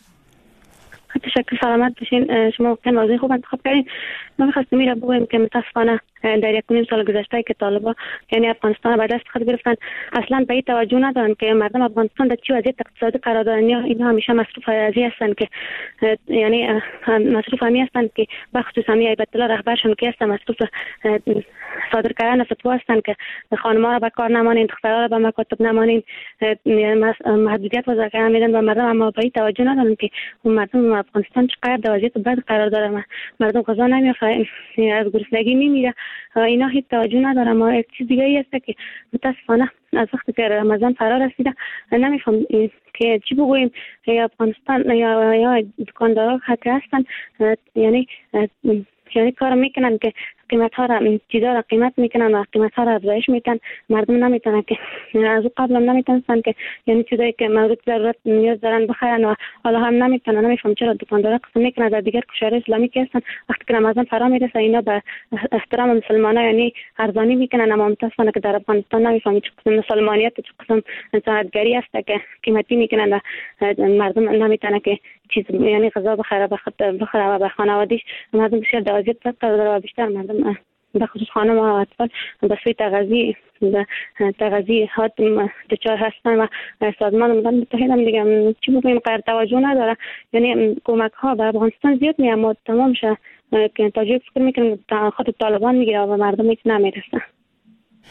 تشکر، سلامت باشین. شما وقتی موضوع خوب انتخاب کردین. ما می‌خواستم میره بگویم که متاسفانه در یک نیم سال گذشته که طالبان یعنی افغانستان به دست خود گرفتن، اصلا به این توجه ندارن که مردم افغانستان در چه وضعیت اقتصادی قرار دارن. یا اینها همیشه مصروف ازی هستن که یعنی مصروف همی هستن که بخصوص همی ایبت الله رهبرشون که هستن مصروف صادر کردن فتوا هستن که خانم‌ها را به کار نمانین، دخترها را به مکاتب نمانین، محدودیت وضع کردن میدن و مردم اما به این توجه ندارن که مردم افغانستان چقدر در وضعیت بد قرار داره. مردم غذا نمیخوره، از گرسنگی میمیره. اینا هیچ توجه نداره. ما یک چیز دیگه ای است که متاسفانه از وقتی که رمضان فرا رسیده نمیفهم که چی بگوییم. یا افغانستان یا یا دکاندارا حتی هستن یعنی یعنی کار میکنن که قیمت ها را چیزا را قیمت میکنن و قیمت ها را افزایش میکنن. مردم نمیتونن که از قبل هم نمیتونستن که یعنی چیزایی که مورد ضرورت نیاز دارن بخرن و حالا هم نمیتونن. نمیفهم چرا دکاندارا قسم میکنن در دیگر کشور اسلامی که هستن وقتی که رمضان فرا میرسه اینا به احترام مسلمانان یعنی ارزانی میکنن. اما متاسفانه که در افغانستان نمیفهم چه قسم مسلمانیت چه قسم انسانیتگری است که قیمتی میکنن و مردم نمیتونن که چیز یعنی غذا بخره بخره و به خانواده‌اش. مردم بسیار در وضعیت بد قرار داره و بیشتر مردم به خصوص خانم و اطفال به سوی تغذیه تغذیه حاد دچار هستن و سازمان ملل متحد هم دیگه چی بگویم غیر توجه نداره. یعنی کمک ها به افغانستان زیاد میاد اما تمام شه که تاجیک فکر میکنم خود طالبان میگیره و مردم هیچ نمیرسه.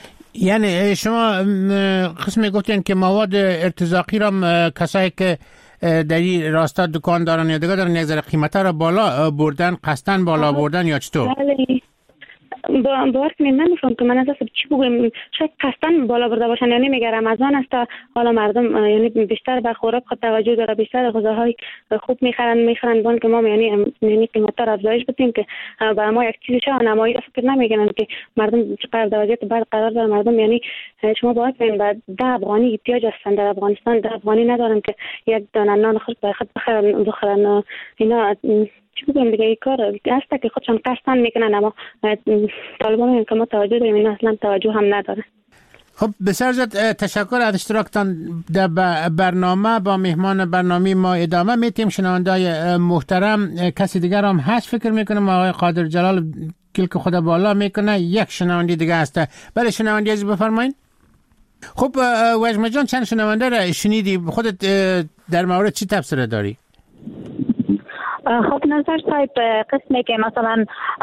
یعنی شما قسمی گفتین که مواد ارتزاقی را کسایی که در این راستا دکانداران یا دیگه دارن یک ذره قیمتا را بالا بردن، قصدن بالا بردن یا چطور؟ بله با باور کنید نمیفهم که من از چی بگویم، شاید قصدن بالا برده باشن. یعنی میگه رمضان است حالا مردم یعنی بیشتر به خوراک خود توجه داره، بیشتر غذاهای خوب میخرن میخرن بان که ما یعنی یعنی قیمتا را افزایش بدیم که برای ما یک چیزی چه نمایی را فکر نمیکنن که مردم چقدر در وضعیت بد قرار داره. مردم یعنی شما باور کنید بعد ده افغانی احتیاج هستن در افغانستان، ده افغانی ندارن که یک دانه نان خود به خود بخرن بخرن. اینا چی بگم دیگه، این کار هست که خودشان قصدن میکنن، اما طالبان میگن که ما توجه داریم، اینا اصلا توجه هم نداره. خب بسیار زیاد تشکر از اشتراکتان در برنامه. با مهمان برنامه ما ادامه میتیم. شنوندای محترم کسی دیگر هم هست فکر میکنم آقای قادر جلال کلک خود بالا میکنه. یک شنونده دیگه هست. بله شنونده عزیز بفرمایید. خب وجمه جان چند شنونده را شنیدی، خودت در مورد چی تبصره داری؟ خب نظر صاحب قسمی که مثلا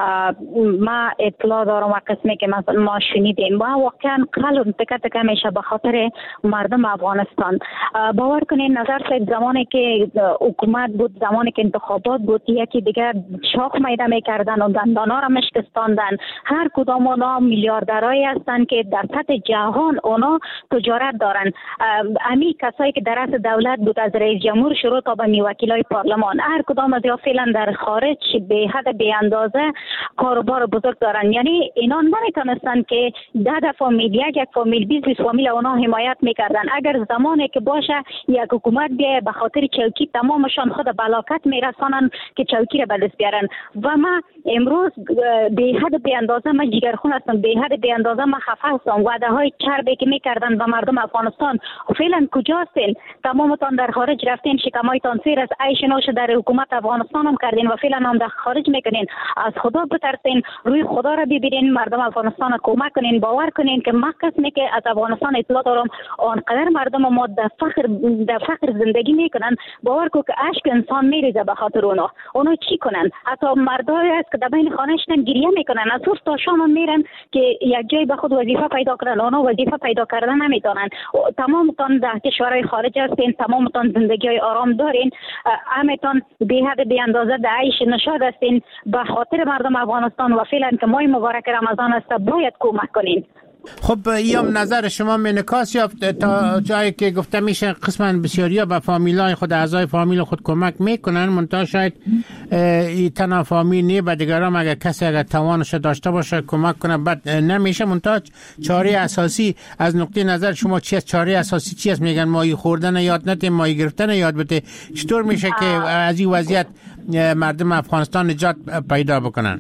ما اطلاع دارم و قسمی که مثلا ما شنیدیم و واقعا قلب تکه تکه میشه به خاطر مردم افغانستان. باور کنین نظر صاحب زمانی که حکومت بود، زمانی که انتخابات بود، یکی دیگر شاخ میده میکردن و دندانا را مشکستاندن. هر کدام اونا میلیاردرایی هستن که در سطح جهان اونا تجارت دارن. امی کسایی که در رأس دولت بود از رئیس جمهور شروع تا به وکیلای پارلمان، هر کدام از فعلا در خارج به حد بی اندازه کاروبار بزرگ دارن. یعنی اینا نمیتونستن که ده ده فامیل یک یک فامیل بیست بیست فامیل اونا حمایت میکردن. اگر زمانی که باشه یک حکومت بیه به خاطر چوکی تمامشان خود بلاکت میرسانن که چوکی را به دست بیارن. و ما امروز به حد بی اندازه ما جگرخون هستم، به حد بی اندازه ما خفه هستم. وعده های چربی که میکردن به مردم افغانستان فعلا کجا هستین؟ تمامتان در خارج رفتین، شکمایتان سیر است، عیش نوش در حکومت افغانستان هم کردین و فعلا هم در خارج میکنین. از خدا بترسین، روی خدا را ببینین، مردم افغانستان کمک کنین. باور کنین که ما قسمی که از افغانستان اطلاع دارم آنقدر مردم ما در فخر در فخر زندگی میکنن، باور کو که اشک انسان میریزه به خاطر اونا. اونا چی کنن؟ حتی مردایی است که در بین خانه‌شون گریه میکنن، از صبح تا شام میرن که یک جای به خود وظیفه پیدا کنن. اونا وظیفه پیدا کردن نمیتونن. تمامتان در کشورهای خارج هستین، تمامتان زندگی های آرام دارین، همتون به حد بی اندازه در عیش نشاد هستین. به خاطر مردم افغانستان و فعلا که ماه مبارک رمضان است باید کمک کنین. خب ایام نظر شما منکاس یا تا جایی که گفته میشه قسما بسیاریا به فامیلای خود، اعضای فامیل خود کمک میکنن، منتها شاید ای تنها فامیل نه به دیگران اگر کسی اگر توانش داشته باشه کمک کنه بد نمیشه. منتها چاره اساسی از نقطه نظر شما چی است؟ چاره اساسی چی است؟ میگن ماهی خوردن یاد نده، ماهی گرفتن یاد بده. چطور میشه که از این وضعیت مردم افغانستان نجات پیدا بکنن؟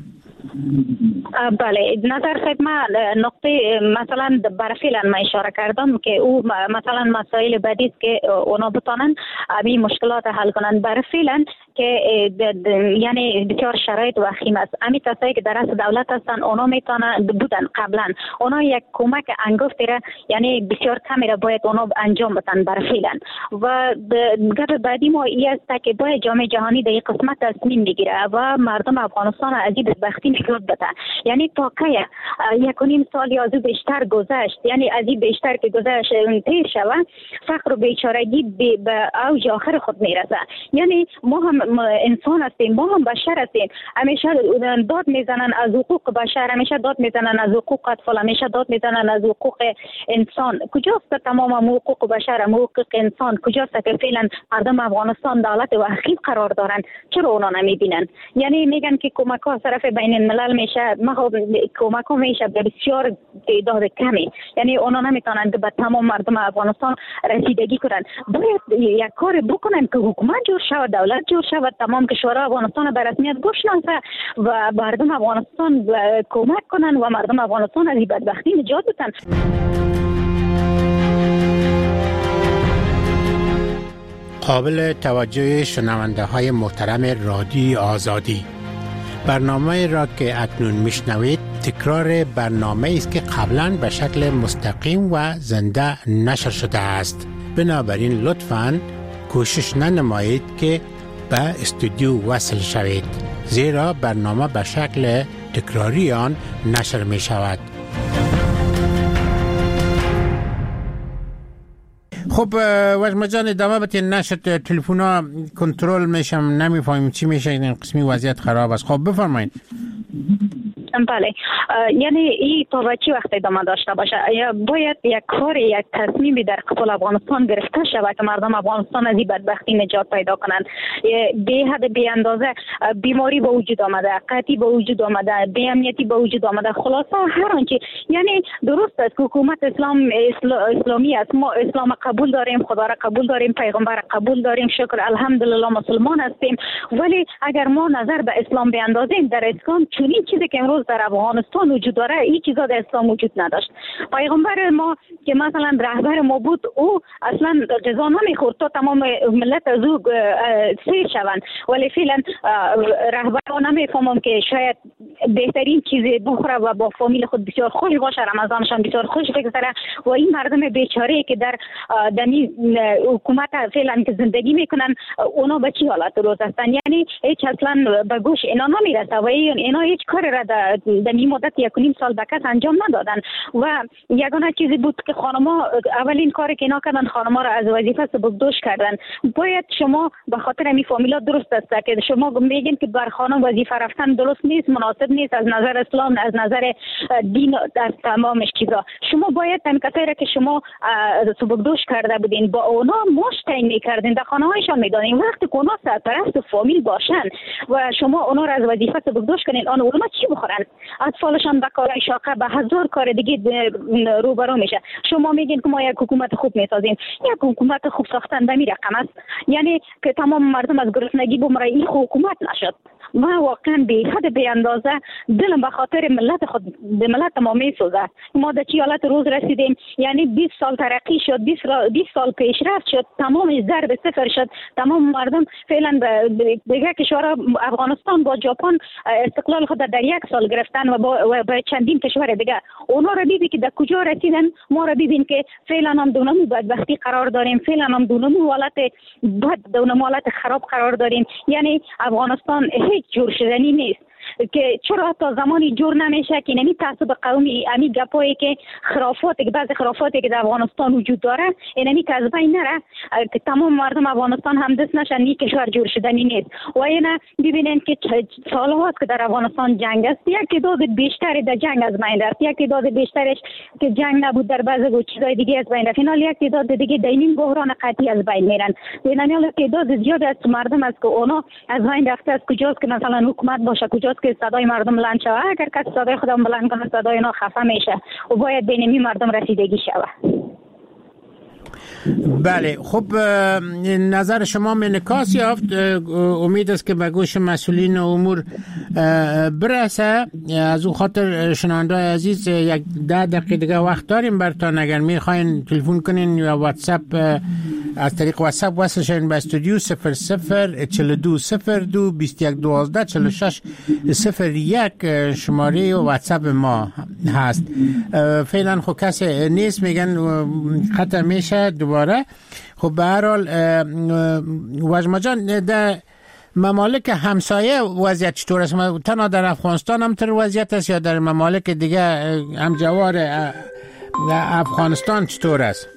بله نظر خیلی ما نقطه مثلا برای فعلا ما اشاره کردم که او مثلا مسائل بعدی است که اونا بتانن این مشکلات حل کنن. برای فعلا که یعنی بسیار شرایط وخیم است. امی کسایی که در رأس دولت هستن اونا میتونن بودن قبلا، اونا یک کمک انگفتی را یعنی بسیار کمی را باید اونا انجام بدن برای فعلا. و گپ بعدی ما این است که باید جامعه جهانی در این قسمت تصمیم بگیره و مردم افغانستان از این بدبختی نجات بده. یعنی تا که یک و نیم سال یا از بیشتر گذشت، یعنی از این بیشتر که گذشت تیر شود، فقر و بیچارگی به اوج آخر خود میرسه. یعنی ما هم انسان هستیم، ما هم بشر هستیم. همیشه داد میزنن از حقوق بشر، همیشه داد میزنن از حقوق اطفال، همیشه داد میزنن از حقوق انسان. کجاست تمام حقوق بشر، حقوق انسان کجاست که فعلا مردم افغانستان دولت وحید قرار دارن؟ چرا اونا نمیبینن؟ یعنی میگن که کمک ها طرف بین الملل میشه، ما کمک ها میشه به بسیار تعداد کمی، یعنی اونا نمیتونن که به تمام مردم افغانستان رسیدگی کنن. باید یک کار بکنن که حکومت جور شود، دولت جور شود، تمام کشورها افغانستان به رسمیت بشناسه و مردم افغانستان کمک کنن و مردم افغانستان از این بدبختی نجات بدن. قابل توجه شنونده های محترم رادیو آزادی، برنامه را که اکنون میشنوید تکرار برنامه است که قبلا به شکل مستقیم و زنده نشر شده است. بنابراین لطفاً کوشش ننمایید که به استودیو وصل شوید، زیرا برنامه به شکل تکراری آن نشر می شود. خب وجمه جان ادامه بتین، نشد تلفن ها کنترل میشم، نمیفهمیم چی میشه، این قسمی وضعیت خراب است. خب بفرمایید. بله، یعنی این تا چی وقت ادامه داشته باشه؟ باید یک کار، یک تصمیمی در قبال افغانستان گرفته شود که مردم افغانستان از این بدبختی نجات پیدا کنند. به حد بی اندازه بیماری به وجود آمده، قحطی به وجود آمده، بی امنیتی به وجود آمده. خلاصه هر آنچه، یعنی درست است که حکومت اسلام اسلامی است، ما اسلام قبول داریم، خدا را قبول داریم، پیغمبر قبول داریم، شکر الحمدلله مسلمان هستیم، ولی اگر ما نظر به اسلام بیاندازیم، در اسلام چنین چیزی که امروز در افغانستان وجود داره، این چیزا در اسلام وجود نداشت. پیغمبر ما که مثلا رهبر ما بود، او اصلا غذا نمیخورد تا تمام ملت از او سیر شوند، ولی فعلا رهبران نمیفهمم که شاید بهترین چیزی بخوره و با فامیل خود بسیار خوش باشه، رمضانشان بسیار خوش بگذره و این مردم بیچاره که در دمی حکومت فعلا که زندگی میکنن، اونا به چی حالت روز هستن؟ یعنی هیچ اصلا به گوش اینا نمیرسه و اینا هیچ کاری را در دمی مدت یک و نیم سال به کس انجام ندادن و یگانه چیزی بود که خانما اولین کاری که اینا کردن، خانما را از وظیفه سبکدوش کردن. باید شما به خاطر می فامیلا درست است که شما میگین که بر خانم وظیفه رفتن درست نیست، مناسب نیست از نظر اسلام، از نظر دین، از تمامش چیزا. شما باید تن کسایی را که شما سبکدوش کرده بودین با اونا ماش تعیین میکردین، در خانه هایشان میدادین. وقتی که اونا سرپرست فامیل باشن و شما اونا را از وظیفه سبکدوش کنین، آن اونا چی بخورن؟ اطفالشان به کارهای شاقه، به هزار کار دیگه روبرو میشه. شما میگین که ما یک حکومت خوب میسازیم، یک حکومت خوب ساختن به می رقم است، یعنی که تمام مردم از گرسنگی بمره. این حکومت نشد. ما واقعا به حد به اندازه دلم به خاطر ملت خود، به ملت ما میسوزه. ما در چی حالت روز رسیدیم؟ یعنی بیست سال ترقی شد، بیست سال پیشرفت شد، تمام ضرب صفر شد، تمام مردم فعلا دیگه کشور افغانستان با ژاپن استقلال خود در یک سال گرفتن و با, و با چندین کشور دیگه. اونا را ببین که در کجا رسیدن، ما را ببین که فعلا هم دونمی بدبختی قرار داریم، فعلا هم دونمی حالت بد، دونمی حالت خراب قرار داریم. یعنی افغانستان هیچ جور شدنی نیست که چرا تا زمانی جور نمیشه که نمی تعصب قومی، امی گپایی که خرافات که بعضی خرافاتی که در افغانستان وجود داره، اینمی که از بین نره که تمام مردم افغانستان هم دست نشن، نی کشور جور شدنی نیست. و اینا ببینید که سال هاست که در افغانستان جنگ است، یک تعداد بیشتری در جنگ از بین رفت، یک تعداد بیشترش که جنگ نبود در بعضی چیزای دیگه از بین رفت، فینال یک تعداد دیگه دینین بحران قحطی از بین میرن. اینال تعداد زیاد از مردم است که اونا از بین رفته. از کجاست که مثلا حکومت باشه، کجاست که صدای مردم بلند شوه؟ اگر کسی صدای خودم بلند کنه، صدای اینا خفه میشه و باید بین این مردم رسیدگی شوه. بله، خب نظر شما منعکس یافت. امید است که به گوش مسئولین امور برسه. از او خاطر شنونده‌های عزیز یک ده دقیقه دیگه وقت داریم براتون. اگر میخواین تلفن کنین یا واتساپ، از طریق واتساپ وصل شین به استودیو صفر صفر چهل و دو صفر دو بیست و یک دوازده چهل و شش صفر یک شماره واتساپ ما هست. فعلا خب کسی نیست، میگن قطع میشه دوباره. خب به هر حال وجمه جان، در ممالک همسایه وضعیت چطور است؟ تنها در افغانستان هم تر وضعیت است یا در ممالک دیگه همجوار افغانستان چطور است؟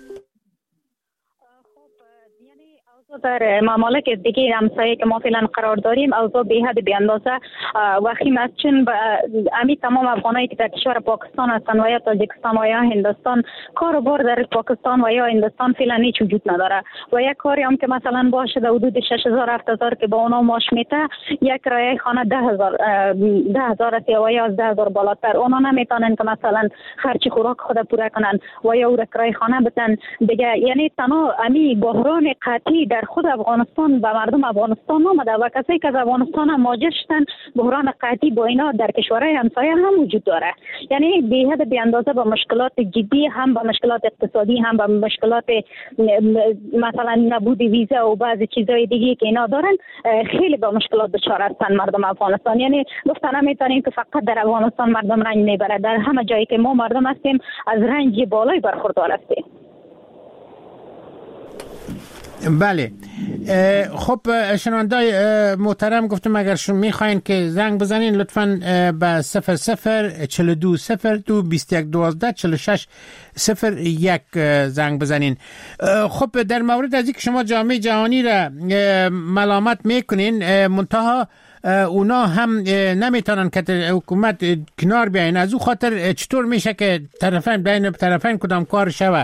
در ممالک دیگه همسایه که ما فعلا قرار داریم اوضاع به حد بی اندازه وخیم است، چون امی تمام افغانایی که در کشور پاکستان هستند و یا تاجیکستان و یا هندوستان کار بار در پاکستان و یا هندوستان فعلا هیچ وجود نداره و یک کاری هم که مثلا باشه در حدود شش هزار هفت هزار که با اونا ماش میته، یک کرایه خانه ده هزار ده هزار است و یا از ده هزار بالاتر. اونا نمیتونن که مثلا خرچ خوراک خود پوره کنن و یا او کرایه خانه بدن دیگه. یعنی تنها امی بحران قحطی در خود افغانستان به مردم افغانستان آمده و کسایی که از افغانستان هم مهاجر شدن، بحران قحطی با اینا در کشورهای همسایه هم وجود داره. یعنی به حد بی اندازه با مشکلات جدی، هم با مشکلات اقتصادی، هم با مشکلات مثلا نبود ویزا و بعضی چیزهای دیگه که اینا دارن، خیلی با مشکلات دچار هستن مردم افغانستان. یعنی گفتن نمیتونیم که فقط در افغانستان مردم رنج میبره، در همه جایی که ما مردم هستیم از رنج بالای برخوردار هستیم. بله، خب شنوندای محترم گفتم اگر شما میخواین که زنگ بزنین لطفاً به صفر صفر چهل و دو صفر دو بیست و یک دوازده چهل و شش صفر یک زنگ بزنین. خب در مورد از اینکه شما جامعه جهانی را ملامت میکنین، منتها اونا هم نمیتونن که حکومت کنار بیاین، از او خاطر چطور میشه که طرفین بین طرفین کدام کار شوه؟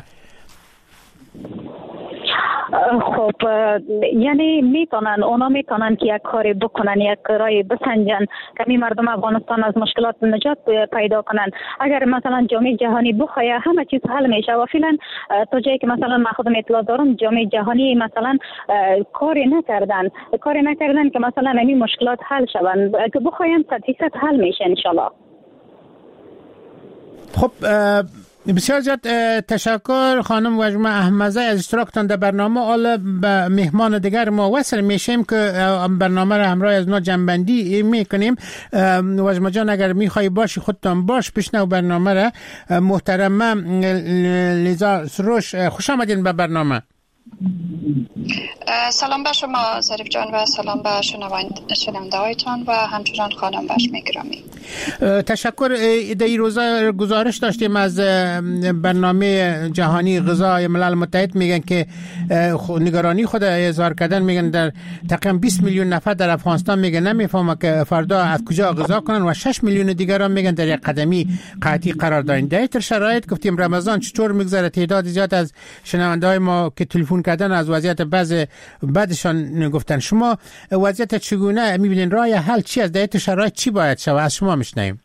خب یعنی میتونن اونا میتونن که یک کاری بکنن، یک رای بسنجن که می مردم افغانستان از مشکلات نجات پیدا کنن. اگر مثلا جامعه جهانی بخواد همه چیز حل میشه و فعلا تا جایی که مثلا من خودم اطلاع دارم جامعه جهانی مثلا کاری نکردن کاری نکردن که مثلا این مشکلات حل شون. که بخوایم صد درصد حل میشه ان شاء الله. خب بسیار زیاد تشکر خانم وجمه احمزه از اشتراکتان در برنامه. حالا به مهمان دیگر ما وصل میشیم که برنامه را همراه از نا جنبندی میکنیم. وجمه جان اگر میخوای باشی خودتان باش بشنو برنامه را. محترمه لیزا سروش خوش آمدین به برنامه. سلام به شما ظریف جان و سلام به شنونده هایتان و همچنان خانم بشم گرامی. تشکر. در این روزا گزارش داشتیم از برنامه جهانی غذای ملل متحد، میگن که نگرانی خود اظهار کردن، میگن در تقریبا بیست میلیون نفر در افغانستان میگن نمیفهمه که فردا از کجا غذا کنن و شش میلیون دیگران میگن در یک قدمی قحطی قرار دارن. در این شرایط گفتیم رمضان چطور میگذره؟ تعداد زیاد از شنونده های ما که تلفن کردن از وضعیت بعض بعدشان گفتن. شما وضعیت چگونه میبینین؟ راه حل چی است؟ در این شرایط چی باید شود؟ از شما میشنویم.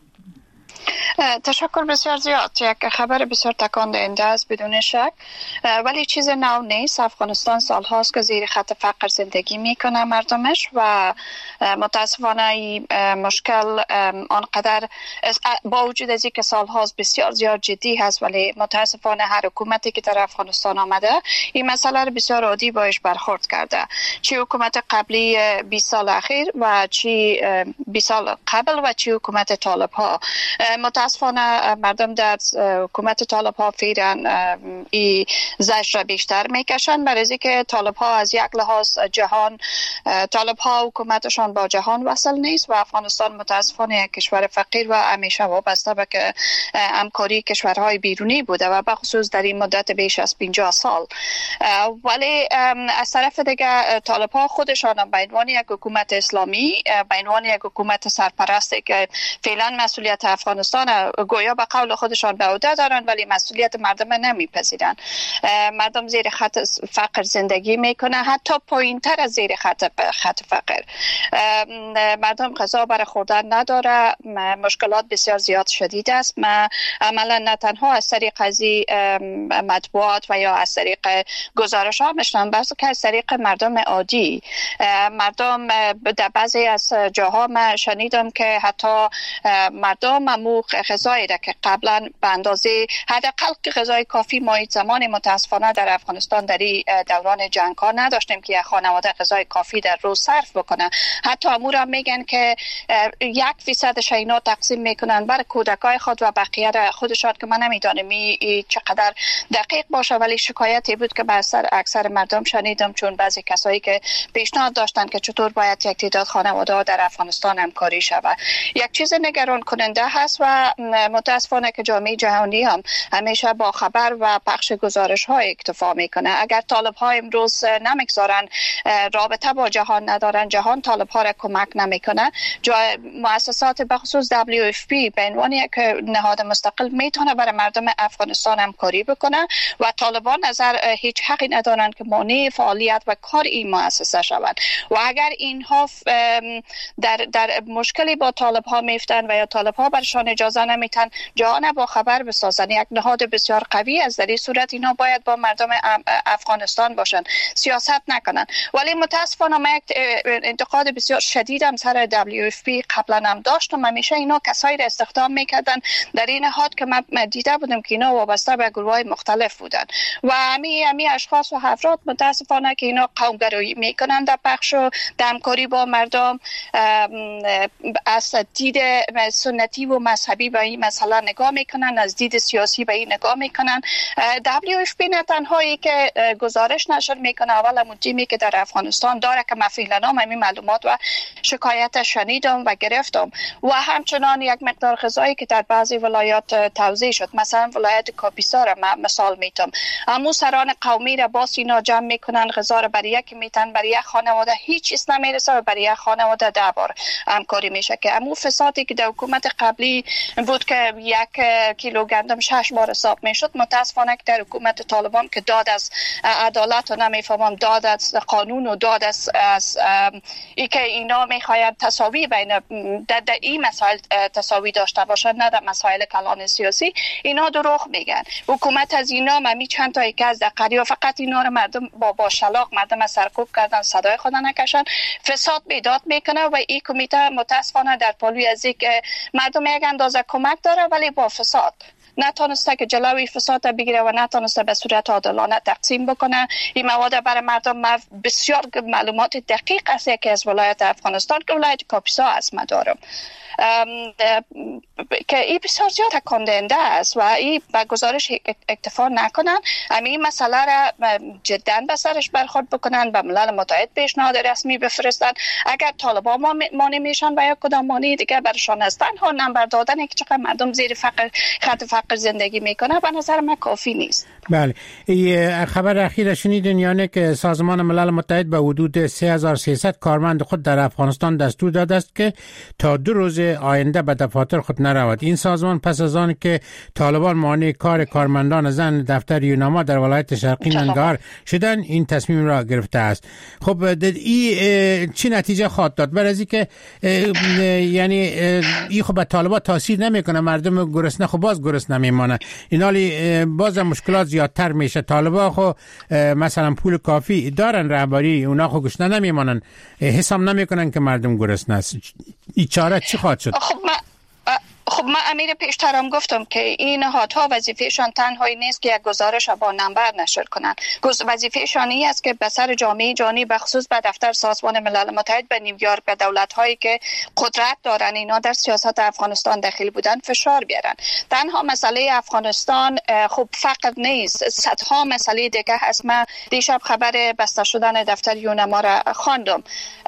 تشکر بسیار زیاد. یک خبر بسیار تکان دهنده است بدون شک، ولی چیز نو نیست. افغانستان سال هاست که زیر خط فقر زندگی میکنه مردمش و متاسفانه مشکل آنقدر با وجود از اینکه سال هاست بسیار زیاد جدی هست، ولی متاسفانه هر حکومتی که در افغانستان آمده این مسئله رو بسیار عادی باش برخورد کرده، چه حکومت قبلی بیست سال اخیر و چه بیست سال قبل و چه حکومت طالب ها. متاسفانه مردم در حکومت طالب ها فعلا این زجر را بیشتر میکشن، برای اینکه طالب ها از یک لحاظ جهان طالب ها حکومتشان با جهان وصل نیست و افغانستان متاسفانه یک کشور فقیر و همیشه وابسته به همکاری کشورهای بیرونی بوده و بخصوص در این مدت بیش از پنجاه سال. ولی از طرف دیگه طالب ها خودشان به عنوان یک حکومت اسلامی، به عنوان یک حکومت سرپرستی که فعلا مسئولیت افغانستان گویا به قول خودشان به عهده دارن ولی مسئولیت مردم نمیپذیرن. مردم زیر خط فقر زندگی میکنه، حتی پایینتر از زیر خط خط فقر. مردم غذا برای خوردن نداره، مشکلات بسیار زیاد شدید است. ما عملا نه تنها از طریق از مطبوعات و یا از طریق گزارش ها میشنم، بلکه که از طریق مردم عادی. مردم در بعضی از جاها ما شنیدم که حتی مردم امو غذایی را که قبلا به اندازه حداقل غذای کافی ما زمان متاسفانه در افغانستان در دوران جنگ ها نداشتیم که یک خانواده غذای کافی در روز صرف بکنه. حتی امو را میگن که یک فیصد شینا تقسیم میکنن بر کودکای خود و بقیه را خودشان، که من نمیدانم چقدر دقیق باشه ولی شکایتی بود که بر سر اکثر مردم شنیدم، چون بعضی کسایی که پیشنهاد داشتن که چطور باید یک تعداد خانواده ها در افغانستان همکاری شود. یک چیز نگران کننده هست و متاسفانه که جامعه جهانی هم همیشه با خبر و پخش گزارش های اکتفا میکنه. اگر طالب ها امروز نمیگذارن، رابطه با جهان ندارن، جهان طالب ها را کمک نمیکنه، مؤسسات بخصوص دبلیو اف پی به عنوان یک نهاد مستقل میتونه برای مردم افغانستان همکاری بکنه و طالبان نظر هیچ حقی ندارن که مانع فعالیت و کار این مؤسسه شوند. و اگر اینها در در مشکلی با طالب ها میفتن و یا طالب ها برشان اجازه نمیتن جهان با خبر بسازن، یک نهاد بسیار قوی از در این صورت اینا باید با مردم افغانستان باشن، سیاست نکنن. ولی متاسفانه من یک انتقاد بسیار شدیدم سر دبلیو اف پی قبلا هم داشتم. همیشه اینا کسایی را استخدام میکردن در این نهاد که من دیده بودم که اینا وابسته به گروهای مختلف بودن و همی همی اشخاص و افراد متاسفانه که اینا قومگرایی میکنن در بخش و همکاری با مردم از دید سنتی و مذهبی اقتصادی به این مسئله نگاه میکنن، از دید سیاسی به این نگاه میکنن. دبلیو اف پی نه تنهایی که گزارش نشر میکنه، اول مجیمی که در افغانستان داره که من فعلا همین معلومات و شکایت شنیدم و گرفتم و همچنان یک مقدار غذایی که در بعضی ولایات توزیع شد، مثلا ولایت کاپیسا را مثال میتم، امو سران قومی را با اینا جمع میکنن، غذا را برای یک میتن، برای یک خانواده هیچ چیز نمیرسه و برای یک خانواده ده بار همکاری میشه. که امو فسادی که در حکومت قبلی بود که یک کیلو گندم شش بار حساب میشد، متاسفانه که در حکومت طالبان که داد از عدالت و نمیفهمم داد از قانون و داد از, از ای که اینا میخواید تساوی بین در, در این مسائل تساوی داشته باشن، نه در مسائل کلان سیاسی، اینا دروغ میگن. حکومت از اینا ممی چند تا یک از دقیقی و فقط اینا رو مردم با با شلاق مردم سرکوب کردن، صدای خود نکشن، فساد بیداد میکنه و این کمیته متاسفانه در پالوی از اینکه مردم یک اندازه کمک داره ولی با فساد نتونسته که جلوی فساد بگیره و نتونسته به صورت عادلانه تقسیم بکنه. این مواد برای مردم بسیار معلومات دقیق است که از ولایت افغانستان که ولایت کاپیسا است ما دارم که این بسیار زیاد تکان دهنده است و این به گزارش اکتفا نکنن، همین مسئله را جدا به سرش برخورد بکنن، به ملل متحد پیشنهاد رسمی بفرستن. اگر طالبان مانع میشن و یا کدام مانع دیگه برشان است، تنها نمبر دادن که چقدر مردم زیر فقر خط فقر زندگی میکنه به نظر من کافی نیست. بله، این خبر اخیر شنیدین یعنی که سازمان ملل متحد به حدود سه هزار و سیصد کارمند خود در افغانستان دستور داده است که تا دو روز آینده به دفاتر خود نرود. این سازمان پس از آن که طالبان مانع کار کارمندان زن دفتر یوناما در ولایت شرقی ننگرهار شدن این تصمیم را گرفته است. خب این چی نتیجه خواهد داد؟ برای از اینکه یعنی این خب به طالبان تاثیر نمیکنه، مردم گرسنه خب باز گرسنه میمانه، این حالی باز مشکلات زیادتر میشه. طالبان خب مثلا پول کافی دارن، رهبری اونا خب گشنه نمیمانن، حساب نمیکنن که مردم گرسنه است. این چاره چی خواهد شد؟ خب من خب من امیر پیشترم گفتم که این نهادها وظیفهشان تنهایی نیست که یک گزارش با نمبر نشر کنن، وظیفهشان این است که به سر جامعه جهانی به خصوص به دفتر سازمان ملل متحد به نیویورک به دولت‌هایی که قدرت دارن اینا در سیاست افغانستان دخیل بودن فشار بیارن. تنها مسئله افغانستان خب فقر نیست، صدها مسئله دیگه هست. من دیشب خبر بسته شدن دفتر یوناما را خواندم.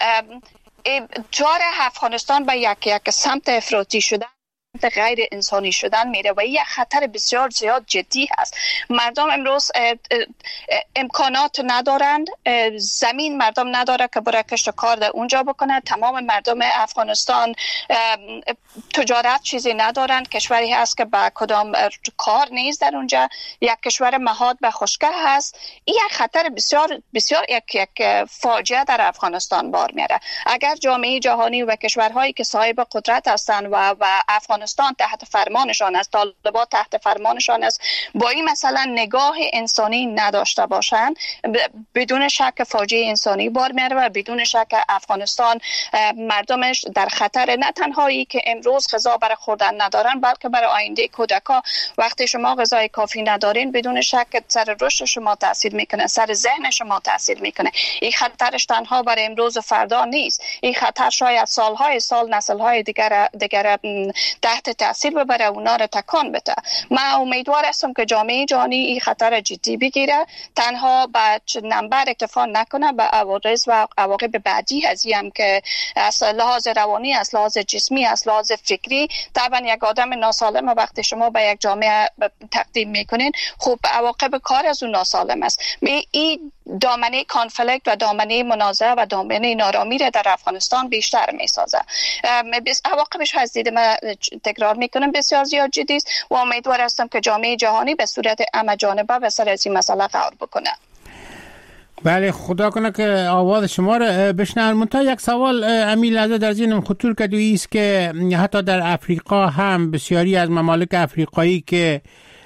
جار افغانستان به یک یک سمت افراطی شدن، غیر انسانی شدن میره و یک خطر بسیار زیاد جدی هست. مردم امروز امکانات ندارند، زمین مردم نداره که برای کشت کار در اونجا بکنه. تمام مردم افغانستان تجارت چیزی ندارند، کشوری هست که با کدام کار نیست در اونجا، یک کشور مهاد به خشکه هست. این یک خطر بسیار بسیار یک یک فاجعه در افغانستان بار میاره. اگر جامعه جهانی و کشورهایی که صاحب قدرت هستند و و افغانستان تحت فرمانشان است، طالبان تحت فرمانشان است، با این مثلا نگاه انسانی نداشته باشند، بدون شک فاجعه انسانی بار میاره و بدون شک افغانستان مردمش در خطر، نه تنهایی که امروز غذا برای خوردن ندارن بلکه برای آینده کودکا. وقتی شما غذای کافی ندارین بدون شک سر رشد شما تاثیر میکنه، سر ذهن شما تاثیر میکنه. این خطرش تنها برای امروز و فردا نیست، این خطر شاید سالهای سال نسلهای دیگر دیگر تحت تاثیر ببره، اونا رو تکان بده. من امیدوار هستم که جامعه جهانی این خطر جدی بگیره، تنها به نمبر اکتفا نکنه، به عوارض و عواقب بعدی هستیم که از لحاظ روانی، از لحاظ جسمی، از لحاظ فکری. طبعا یک آدم ناسالم وقتی شما به یک جامعه تقدیم میکنین، خب عواقب کار از اون ناسالم است. این دامنه کانفلیکت و دامنه منازعه و دامنه نارامی را در افغانستان بیشتر میسازه. عواقبش از دید من تکرار میکنم بسیار زیاد جدی است و امیدوار هستم که جامعه جهانی به صورت همه جانبه به سر از این مسئله غور بکنه. بله، خدا کنه که آواز شما را بشنوم. منتها یک سوال امی لحظه در ذهنم خطور کرد و است که حتی در افریقا هم بسیاری از ممالک افریقایی که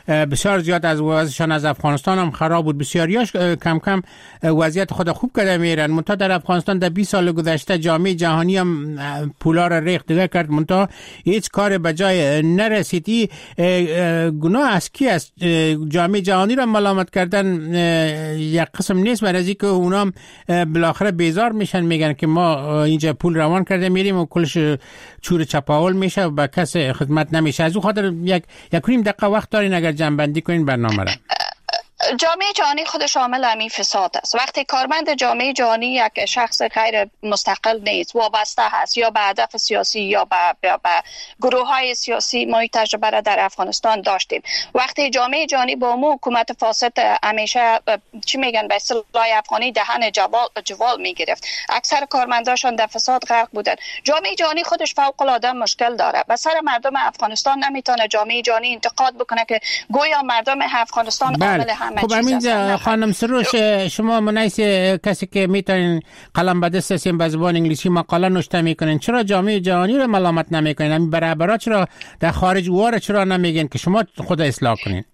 بسیار زیاد از وضعشان از افغانستان هم خراب بود. بسیاریاش کم کم وضعیت خود خوب کرده میرن. منتها در افغانستان در بیست سال گذشته جامعه جهانی هم پولا را ریخت دیگه کرد، منتها هیچ کار به جای نرسید. گناه از کی است؟ جامعه جهانی را ملامت کردن یک قسم نیست، برای اینکه اونا بالاخره بیزار میشن، میگن که ما اینجا پول روان کرده میریم و کلش چور چپاول میشه و به کس خدمت نمیشه. از اون خاطر یک یک نیم دقیقه وقت دارین اگر جنبندی کنین برنامه را. جامعه جهانی خود شامل همین فساد است. وقتی کارمند جامعه جهانی یک شخص غیر مستقل نیست، وابسته هست یا به هدف سیاسی یا به, به, به گروه های سیاسی، ما این تجربه را در افغانستان داشتیم. وقتی جامعه جهانی با مو حکومت فاسد همیشه چی میگن به اصطلاح افغانی دهن جوال جوال میگرفت، اکثر کارمنداشان در فساد غرق بودن. جامعه جهانی خودش فوق العاده مشکل داره. به سر مردم افغانستان نمیتونه جامعه جهانی انتقاد بکنه که گویا مردم افغانستان عامل هم. خب همین خانم سروش، شما منیس کسی که میتونین قلم به دست هستین به زبان انگلیسی مقاله نوشته میکنین، چرا جامعه جهانی رو ملامت نمیکنین؟ همین برابرات چرا در خارج واره چرا نمیگین که شما خود اصلاح کنین؟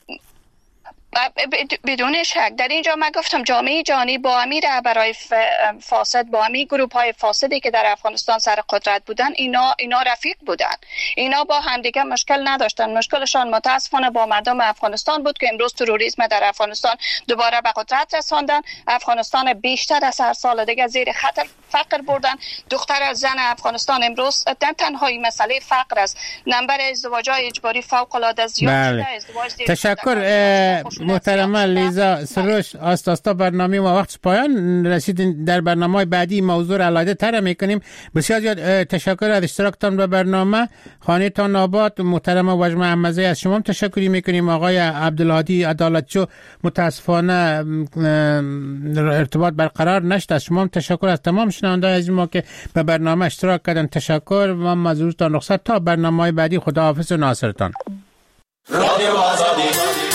بدون شک در اینجا من گفتم جامعه جهانی با امیر برای فاسد، با امیر گروه های فاسدی که در افغانستان سر قدرت بودن، اینا اینا رفیق بودن، اینا با همدیگه مشکل نداشتن. مشکلشان متاسفانه با مردم افغانستان بود که امروز تروریسم در افغانستان دوباره به قدرت رساندن. افغانستان بیشتر از هر سال دیگه زیر خطر فقر بردن. دختر زن افغانستان امروز تنهایی مسئله فقر است. نمبر ازدواج‌های اجباری فوق العاده زیاد شده. ازدواج تشکر محترمه لیزا سروش. آستاستا برنامه ما وقت پایان رسیدین. در برنامه بعدی موضوع علاوه تر میکنیم. بسیار زیاد تشکر از اشتراکتان به برنامه. خانه تان آباد. محترمه وجمه احمدزی از شما تشکری میکنیم. آقای عبدالهادی عدالتچو متاسفانه ارتباط برقرار نشد. از شما تشکر. از تمام شنوندگان از ما که به برنامه اشتراک کردن تشکر. و مزورتان رخصت تا برنامه بعدی. خداحافظ و ناصرتان. رادیو آزادی.